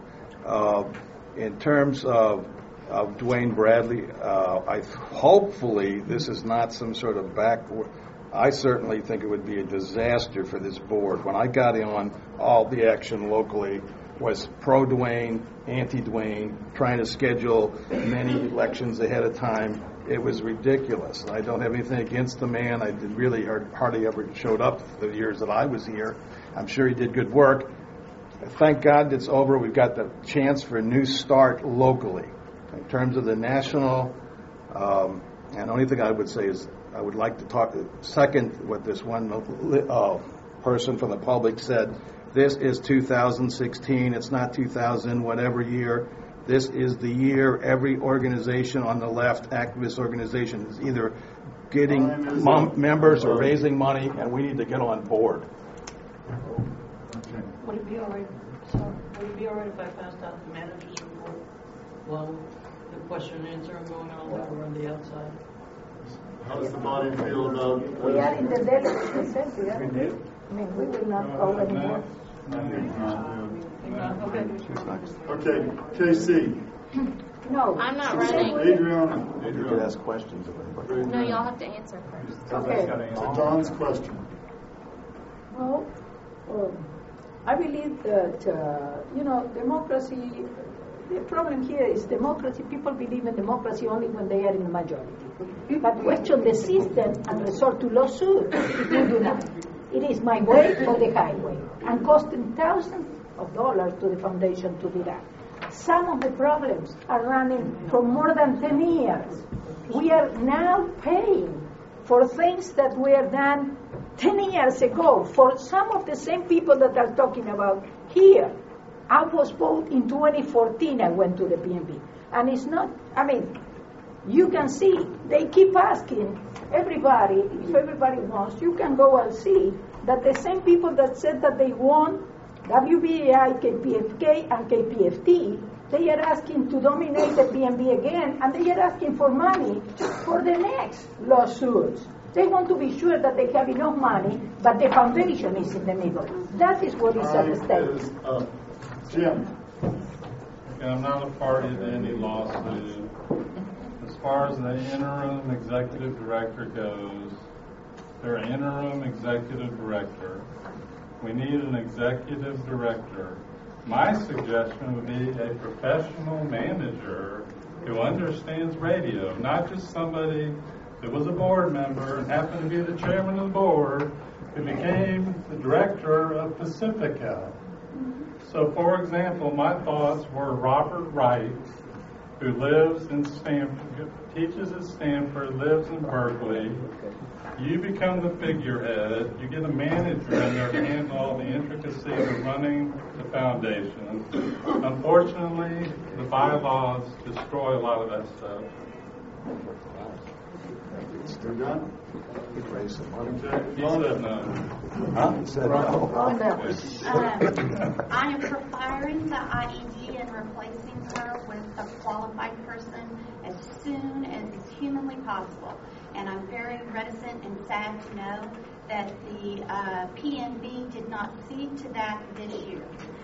In terms of Dwayne Bradley, hopefully this is not some sort of I certainly think it would be a disaster for this board. When I got in on all the action locally was pro-Dwayne, anti-Dwayne, trying to schedule many elections ahead of time. It was ridiculous. I don't have anything against the man. I really hardly ever showed up the years that I was here. I'm sure he did good work. Thank God it's over. We've got the chance for a new start locally. In terms of the national, and the only thing I would say is I would like to second what this one person from the public said. This is 2016. It's not 2000 whatever year. This is the year every organization on the left, activist organization, is either getting members or raising money, and we need to get on board. Would it be all right if I passed out the manager's report while the question and answer are going on while we're on the outside? How does the body feel about... We are in the delegate assembly. I mean, we will not go anymore. Okay, KC. No. I'm not running. Adriana. You could ask questions of anybody. No, y'all have to answer first. Okay. Don's question. Well, I believe that, democracy, the problem here is democracy. People believe in democracy only when they are in the majority. But question the system and resort to lawsuit if you do not. It is my way or the highway, and costing thousands of dollars to the foundation to do that. Some of the problems are running for more than 10 years. We are now paying for things that were done 10 years ago for some of the same people that are talking about here. I was voted in 2014, I went to the PNB. And it's not, you can see, they keep asking everybody, if everybody wants, you can go and see that the same people that said that they won WBAI, KPFK, and KPFT, they are asking to dominate the PNB again, and they are asking for money for the next lawsuits. They want to be sure that they have enough money, but the foundation is in the middle. That is what is at stake. Jim. I'm not a party to any lawsuit. As far as the interim executive director goes, they're an interim executive director. We need an executive director. My suggestion would be a professional manager who understands radio, not just somebody that was a board member and happened to be the chairman of the board who became the director of Pacifica. So, for example, my thoughts were Robert Wright, who lives in Stanford, teaches at Stanford, lives in Berkeley. You become the figurehead. You get a manager in there to handle all the intricacies of running the foundation. Unfortunately, the bylaws destroy a lot of that stuff. You're done? He raised some money. He said no. Huh? He said no. I am for firing the IED and replacing her with a qualified person as soon as is humanly possible. And I'm very reticent and sad to know that the PNB did not see to that this year.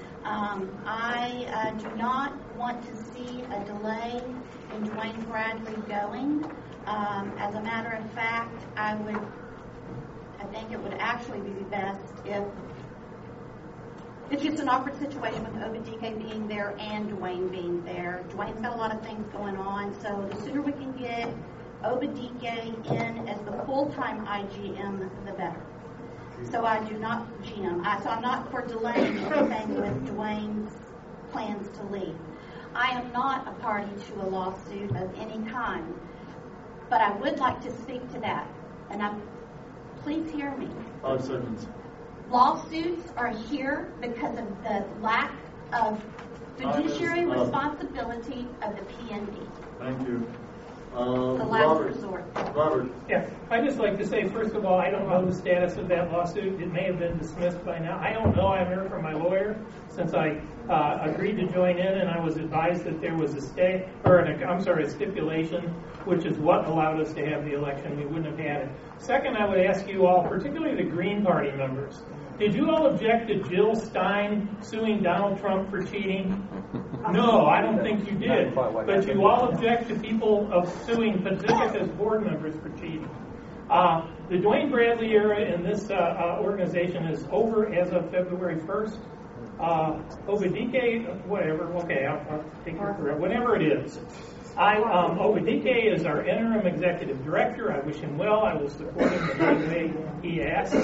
I do not want to see a delay in Dwayne Bradley going. As a matter of fact, I would I think it would actually be best if it's just an awkward situation with Obadike being there and Dwayne being there. Dwayne's got a lot of things going on, so the sooner we can get Obadike in as the full-time IGM, the better. So I do not GM. So I'm not for delaying anything with Dwayne's plans to leave. I am not a party to a lawsuit of any kind, but I would like to speak to that. And please hear me. 5 seconds. Lawsuits are here because of the lack of fiduciary responsibility of the PNB. Thank you. The last resort. Robert. Yeah, I'd just like to say, first of all, I don't know the status of that lawsuit. It may have been dismissed by now. I don't know. I haven't heard from my lawyer since I agreed to join in, and I was advised that there was a stipulation, which is what allowed us to have the election. We wouldn't have had it. Second, I would ask you all, particularly the Green Party members, did you all object to Jill Stein suing Donald Trump for cheating? No, I don't think you did. But you all object to people suing Pacifica's board members for cheating. The Dwayne Bradley era in this organization is over as of February 1st. Obadike, whatever, okay, I'll take your correct, whatever it is. Obadike is our interim executive director. I wish him well. I will support him in any way he asks.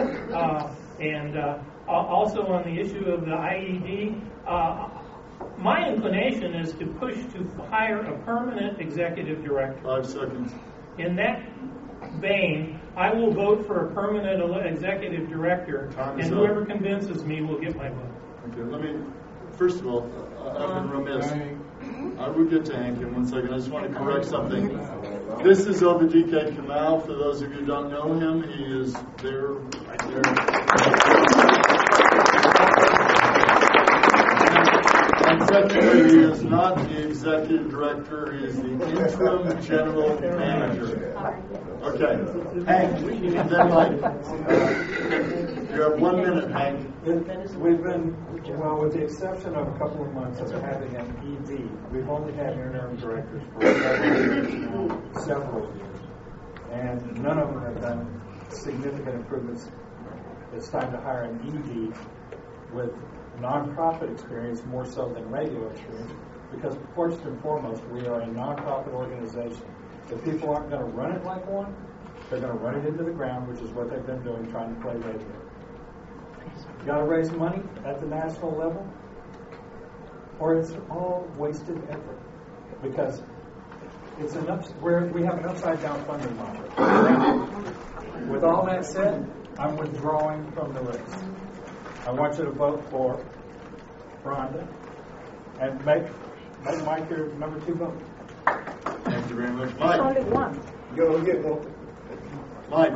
Also on the issue of the IED, my inclination is to push to hire a permanent executive director. 5 seconds. In that vein, I will vote for a permanent executive director, and whoever convinces me will get my vote. Okay, first of all, I've been remiss. I will get to Hank in 1 second. I just want to correct something. This is Obadike Kamau. For those of you who don't know him, he is there, right there. And secondly, he is not the executive director. He is the interim general manager. Okay, Hank, and then Mike. You have 1 minute, Hank. We've been, well, with the exception of a couple of months of having an ED, we've only had interim directors for several years, and none of them have done significant improvements. It's time to hire an ED with nonprofit experience more so than radio experience, because first and foremost, we are a nonprofit organization. If people aren't going to run it like one, they're going to run it into the ground, which is what they've been doing, trying to play radio. You got to raise money at the national level, or it's all wasted effort, because it's we have an upside down funding model. With all that said, I'm withdrawing from the race. I want you to vote for Rhonda and make Mike your number 2 vote. Thank you very much, There's Mike. only one. Go get one. Mike.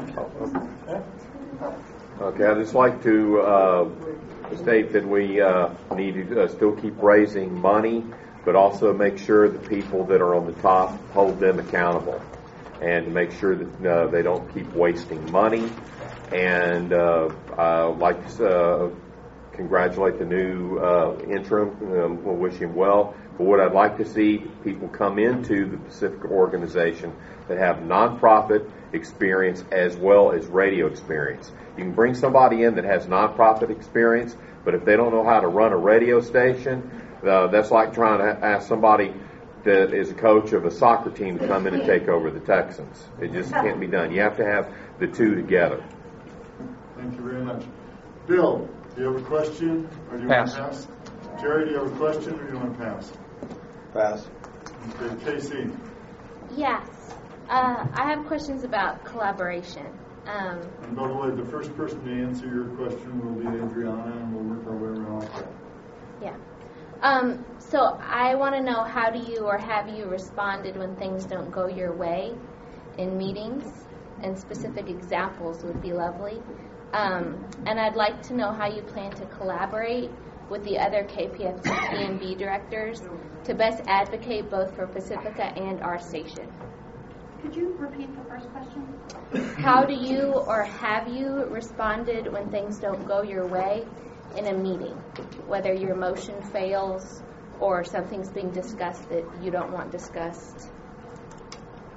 Okay, I'd just like to state that we need to still keep raising money, but also make sure the people that are on the top, hold them accountable, and make sure that they don't keep wasting money. And I'd like to congratulate the new interim. We'll wish him well. But what I'd like to see people come into the Pacifica organization that have nonprofit experience as well as radio experience. You can bring somebody in that has nonprofit experience, but if they don't know how to run a radio station, that's like trying to ask somebody that is a coach of a soccer team to come in and take over the Texans. It just can't be done. You have to have the two together. Thank you very much. Bill, do you have a question, or do you want to pass? Jerry, do you have a question, or do you want to pass? Pass. Okay, Casey. Yes. I have questions about collaboration. And by the way, the first person to answer your question will be Adriana, and we'll work our way around that. Yeah. So I want to know, how do you or have you responded when things don't go your way in meetings? And specific examples would be lovely. And I'd like to know how you plan to collaborate with the other KPFT PNB directors to best advocate both for Pacifica and our station. Could you repeat the first question? How do you or have you responded when things don't go your way in a meeting, whether your motion fails or something's being discussed that you don't want discussed?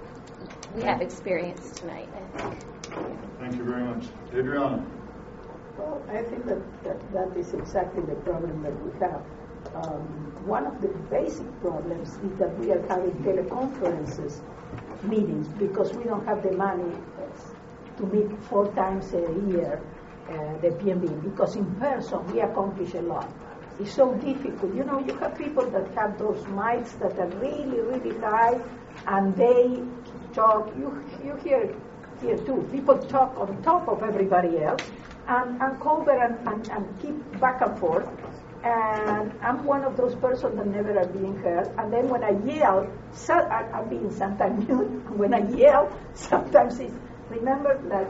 we have experienced tonight, I think. Thank you very much. Adriana. Well, I think that is exactly the problem that we have. One of the basic problems is that we are having teleconferences meetings because we don't have the money to meet 4 times a year, the PNB, because in person we accomplish a lot. It's so difficult. You know, you have people that have those mics that are really, really high, and they talk. You hear here too. People talk on top of everybody else and cover and keep back and forth. And I'm one of those persons that never are being heard. And then when I yell, I'm being sometimes mute. And when I yell, sometimes it's, remember that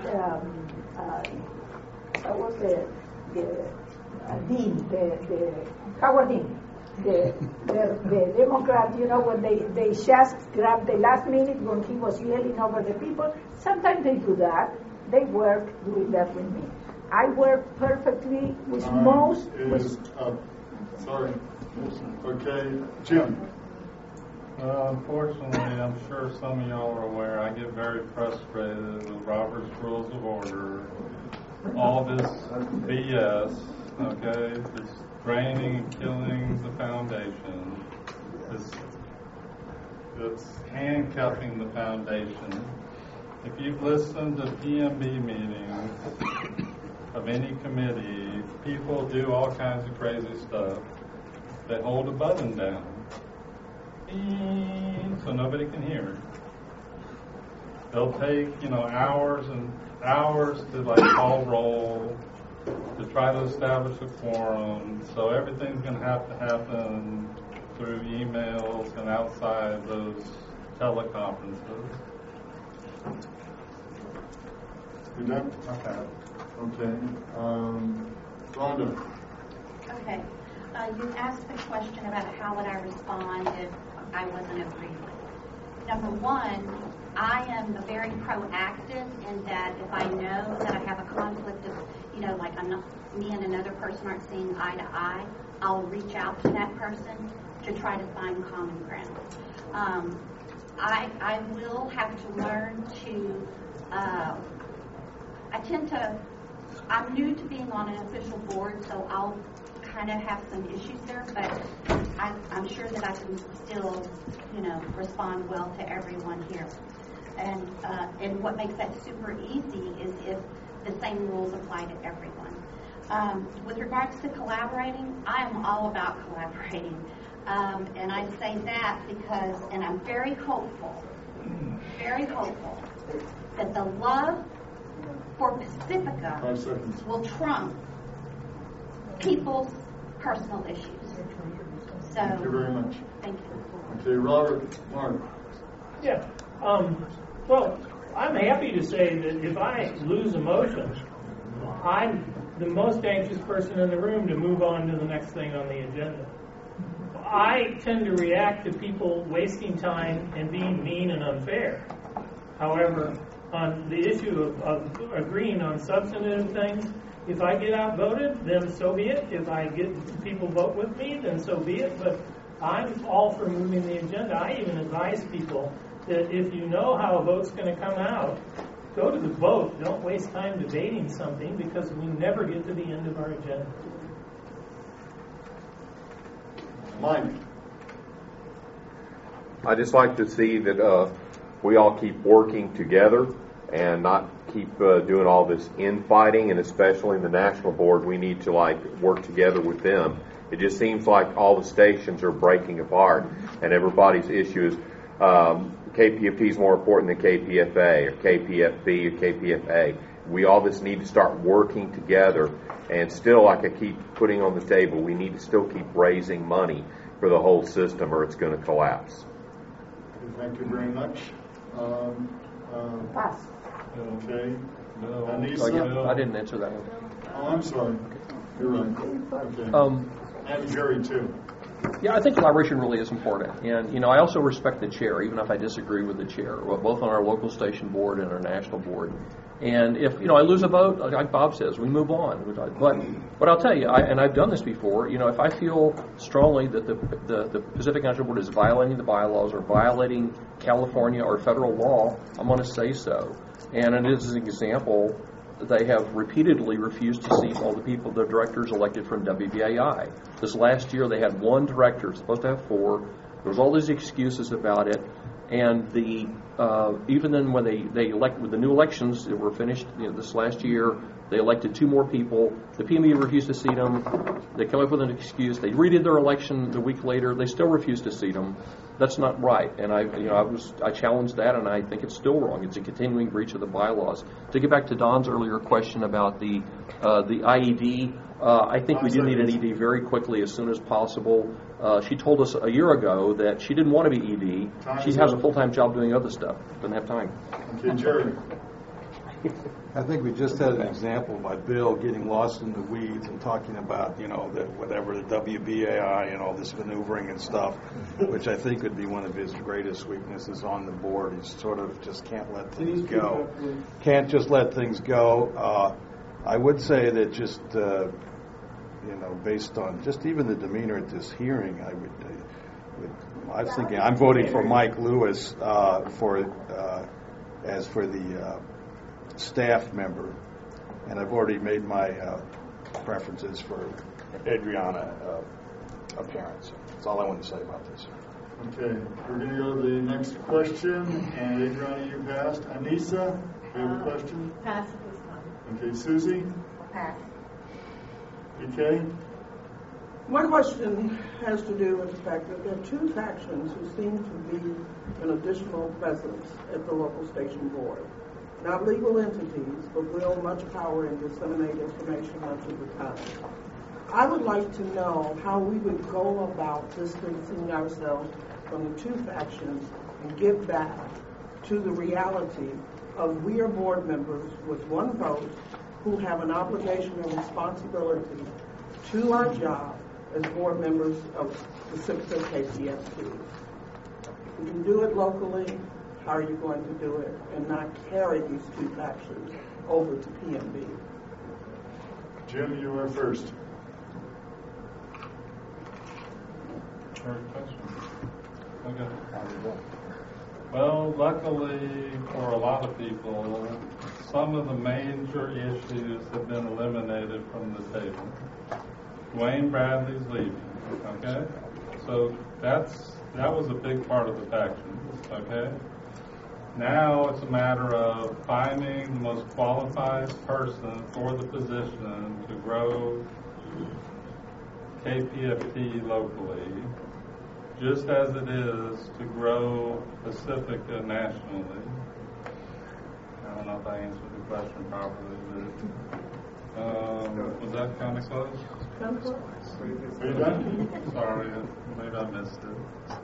I was the Dean, the Howard Dean, the Democrat, you know, when they just grab the last minute when he was yelling over the people. Sometimes they do that. They work doing that with me. I work perfectly with most. Sorry. Okay, Jim. Unfortunately, I'm sure some of y'all are aware, I get very frustrated with Robert's Rules of Order, all this BS, okay, this draining and killing the foundation, it's handcuffing the foundation. If you've listened to PMB meetings of any committee, people do all kinds of crazy stuff. They hold a button down so nobody can hear. They'll take, hours and hours to call roll, to try to establish a quorum. So everything's going to have to happen through emails and outside those teleconferences. You done? Okay. Rhonda. Okay. You asked the question about how would I respond if I wasn't agreed with. Number one, I am very proactive in that if I know that I have a conflict of, me and another person aren't seeing eye to eye, I'll reach out to that person to try to find common ground. I will have to learn to, I'm new to being on an official board, so I'll kind of have some issues there, but I'm sure that I can still, respond well to everyone here. And what makes that super easy is if the same rules apply to everyone. With regards to collaborating, I am all about collaborating. And I say that because, and I'm very hopeful that the love for Pacifica will trump people's personal issues. So, thank you very much. Thank you. Okay, Robert, Mark. Yeah. Well, I'm happy to say that if I lose a motion, I'm the most anxious person in the room to move on to the next thing on the agenda. I tend to react to people wasting time and being mean and unfair. However, on the issue of agreeing on substantive things, if I get outvoted, then so be it. If I get people vote with me, then so be it. But I'm all for moving the agenda. I even advise people that if you know how a vote's going to come out, go to the vote. Don't waste time debating something because we never get to the end of our agenda. Mike. I just like to see that we all keep working together and not keep doing all this infighting, and especially in the national board, we need to work together with them. It just seems like all the stations are breaking apart, and everybody's issue is KPFT is more important than KPFA or KPFB or KPFA. We all just need to start working together, and still, like I keep putting on the table, we need to still keep raising money for the whole system, or it's going to collapse. Thank you very much. Pass. Okay. I didn't answer that one. Oh, I'm sorry. You're right. Okay. And Jerry, too. Yeah, I think collaboration really is important. And, I also respect the chair, even if I disagree with the chair, both on our local station board and our national board. And if I lose a vote, like Bob says, we move on. But I'll tell you, and I've done this before. If I feel strongly that the Pacific National Board is violating the bylaws or violating California or federal law, I'm going to say so. And as an example, they have repeatedly refused to seat all the directors elected from WBAI. This last year, they had one director, supposed to have 4. There was all these excuses about it. And even then, when they elect with the new elections that were finished this last year, they elected 2 more people. The PMB refused to seat them. They come up with an excuse. They redid their election the week later. They still refused to seat them. That's not right. And I challenged that, and I think it's still wrong. It's a continuing breach of the bylaws. To get back to Don's earlier question about the IED, I think we do need an ED very quickly, as soon as possible. She told us a year ago that she didn't want to be ED. She has a full-time job doing other stuff. Doesn't have time. Okay, Jerry. I think we just had an example by Bill getting lost in the weeds and talking about, the WBAI and all this maneuvering and stuff, which I think would be one of his greatest weaknesses on the board. He sort of just can't let things go. Can't just let things go. I would say that just, based on just even the demeanor at this hearing, I was thinking I'm voting for Mike Lewis for the staff member, and I've already made my preferences for Adriana appearance. That's all I want to say about this. Okay, we're going to go to the next question, and Adriana, you passed. Anissa, do you have a question? Pass at this time. Okay, Susie? Pass. Okay. My question has to do with the fact that there are 2 factions who seem to be an additional presence at the local station board. Not legal entities, but wield much power and disseminate information much of the time. I would like to know how we would go about distancing ourselves from the 2 factions and get back to the reality of we are board members with 1 vote who have an obligation and responsibility to our job as board members of Pacifica KPFT. We can do it locally. How are you going to do it and not carry these 2 factions over to PMB? Jim, you are first. Great question. Okay. Well, luckily for a lot of people, some of the major issues have been eliminated from the table. Dwayne Bradley's leaving, okay? So that was a big part of the faction, okay? Now it's a matter of finding the most qualified person for the position to grow KPFT locally, just as it is to grow Pacifica nationally. I don't know if I answered the question properly, but was that kind of close? Are you done? Sorry, maybe I missed it.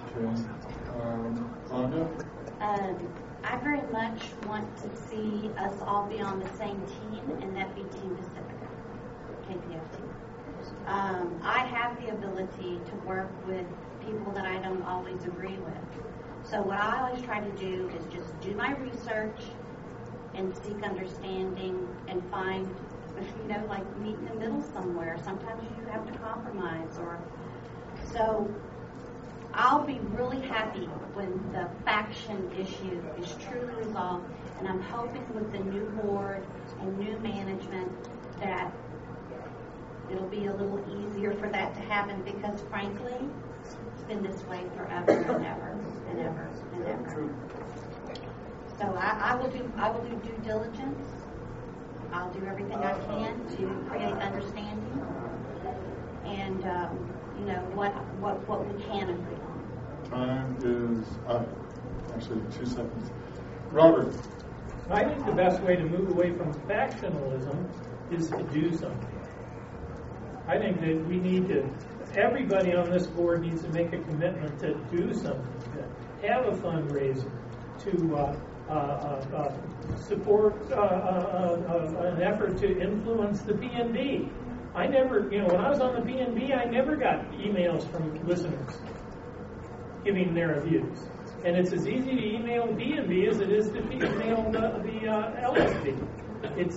Sonia? I very much want to see us all be on the same team, and that be Team Pacifica, KPFT. I have the ability to work with people that I don't always agree with. So what I always try to do is just do my research and seek understanding and find, like meet in the middle somewhere. Sometimes you have to compromise, so I'll be really happy when the faction issue is truly resolved, and I'm hoping with the new board and new management that it'll be a little easier for that to happen, because frankly, it's been this way forever and ever and ever and ever. So I will do due diligence. I'll do everything I can to create understanding and what we can agree on. Time is up. Actually, 2 seconds. Robert. I think the best way to move away from factionalism is to do something. I think that we need to, everybody on this board needs to make a commitment to do something, to have a fundraiser, to support an effort to influence the PNB. I never, when I was on the PNB, I never got emails from listeners giving their views. And it's as easy to email the B&B as it is to email the LSP. It's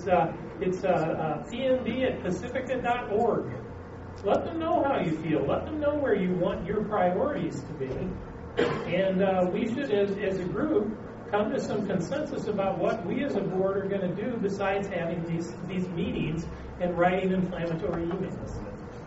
pnb@pacifica.org. Let them know how you feel. Let them know where you want your priorities to be. And we should, as a group, come to some consensus about what we as a board are going to do besides having these meetings and writing inflammatory emails.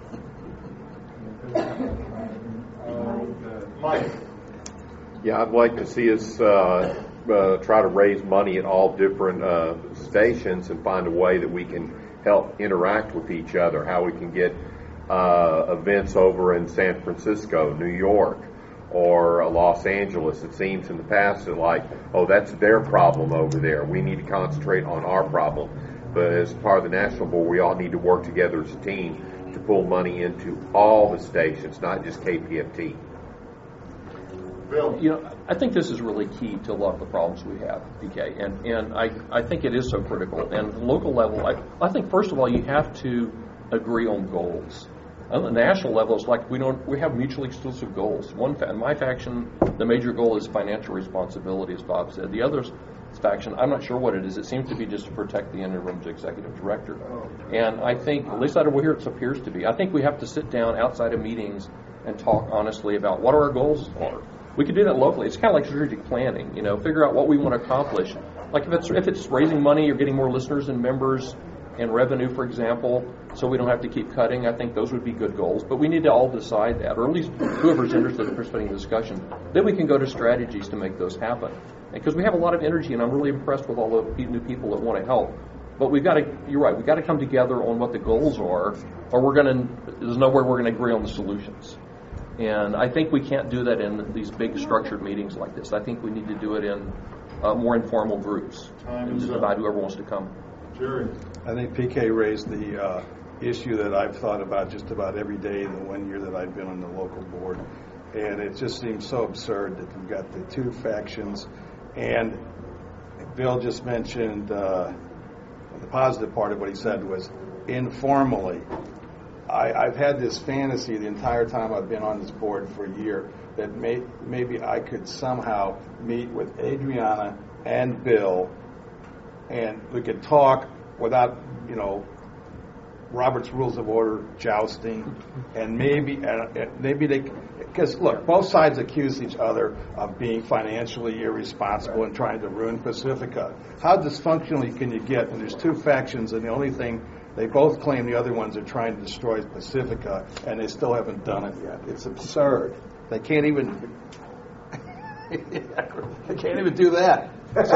Mike. Yeah, I'd like to see us try to raise money at all different stations and find a way that we can help interact with each other, how we can get events over in San Francisco, New York, or Los Angeles. It seems in the past that that's their problem over there. We need to concentrate on our problem. But as part of the national board, we all need to work together as a team to pull money into all the stations, not just KPFT. Bill. I think this is really key to a lot of the problems we have, PK, and I think it is so critical. And at the local level, I think first of all you have to agree on goals. On the national level, it's like we have mutually exclusive goals. In my faction, the major goal is financial responsibility, as Bob said. The other faction, I'm not sure what it is. It seems to be just to protect the interim executive director. And I think, at least out of here, it appears to be. I think we have to sit down outside of meetings and talk honestly about what our goals are. We could do that locally. It's kind of like strategic planning. Figure out what we want to accomplish. Like if it's raising money or getting more listeners and members and revenue, for example, so we don't have to keep cutting. I think those would be good goals. But we need to all decide that, or at least whoever's interested in participating in the discussion. Then we can go to strategies to make those happen. Because we have a lot of energy, and I'm really impressed with all the new people that want to help. But you're right, we've got to come together on what the goals are, or there's nowhere we're going to agree on the solutions. And I think we can't do that in these big structured meetings like this. I think we need to do it in more informal groups and just invite whoever wants to come. Jerry. I think PK raised the issue that I've thought about just about every day in the 1 year that I've been on the local board. And it just seems so absurd that we've got the two factions. And Bill just mentioned the positive part of what he said was informally. I've had this fantasy the entire time I've been on this board for a year that maybe I could somehow meet with Adriana and Bill and we could talk without, Robert's Rules of Order jousting, and maybe they, because look, both sides accuse each other of being financially irresponsible and trying to ruin Pacifica. How dysfunctional can you get when there's two factions and the only thing they both claim the other ones are trying to destroy Pacifica, and they still haven't done it yet? It's absurd. They can't even do that.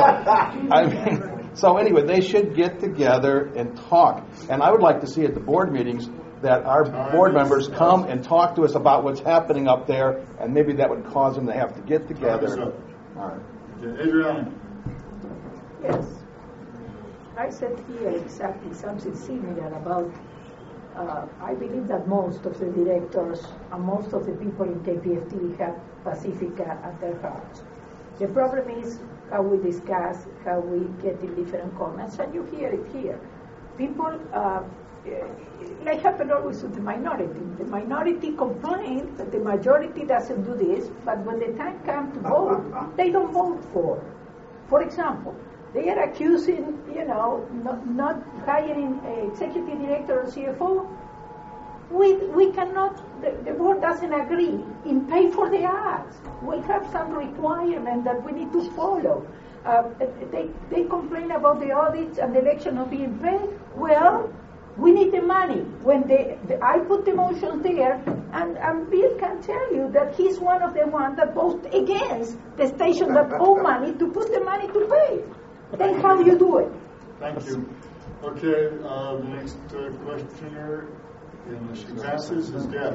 So anyway, they should get together and talk. And I would like to see at the board meetings that our board members come and talk to us about what's happening up there, and maybe that would cause them to have to get together. All right. Adriana. Yes. I said here exactly something similar about I believe that most of the directors and most of the people in KPFT have Pacifica at their hearts. The problem is how we discuss, how we get in different comments, and you hear it here. People, like happen always with the minority. The minority complain that the majority doesn't do this, but when the time comes to vote, they don't vote for. For example, they are accusing, not hiring an executive director or CFO. We cannot, the board doesn't agree in pay for the ads. We have some requirement that we need to follow. They complain about the audits and the election not being paid. Well, we need the money. When I put the motions there, and Bill can tell you that he's one of the ones that votes against the station that owe money to put the money to pay. Then how do you do it? Thank you. Okay, the next questioner in the classes is Deb.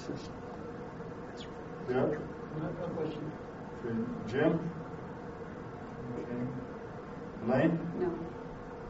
Deb? No question. Okay. Jim? Okay. Elaine? No.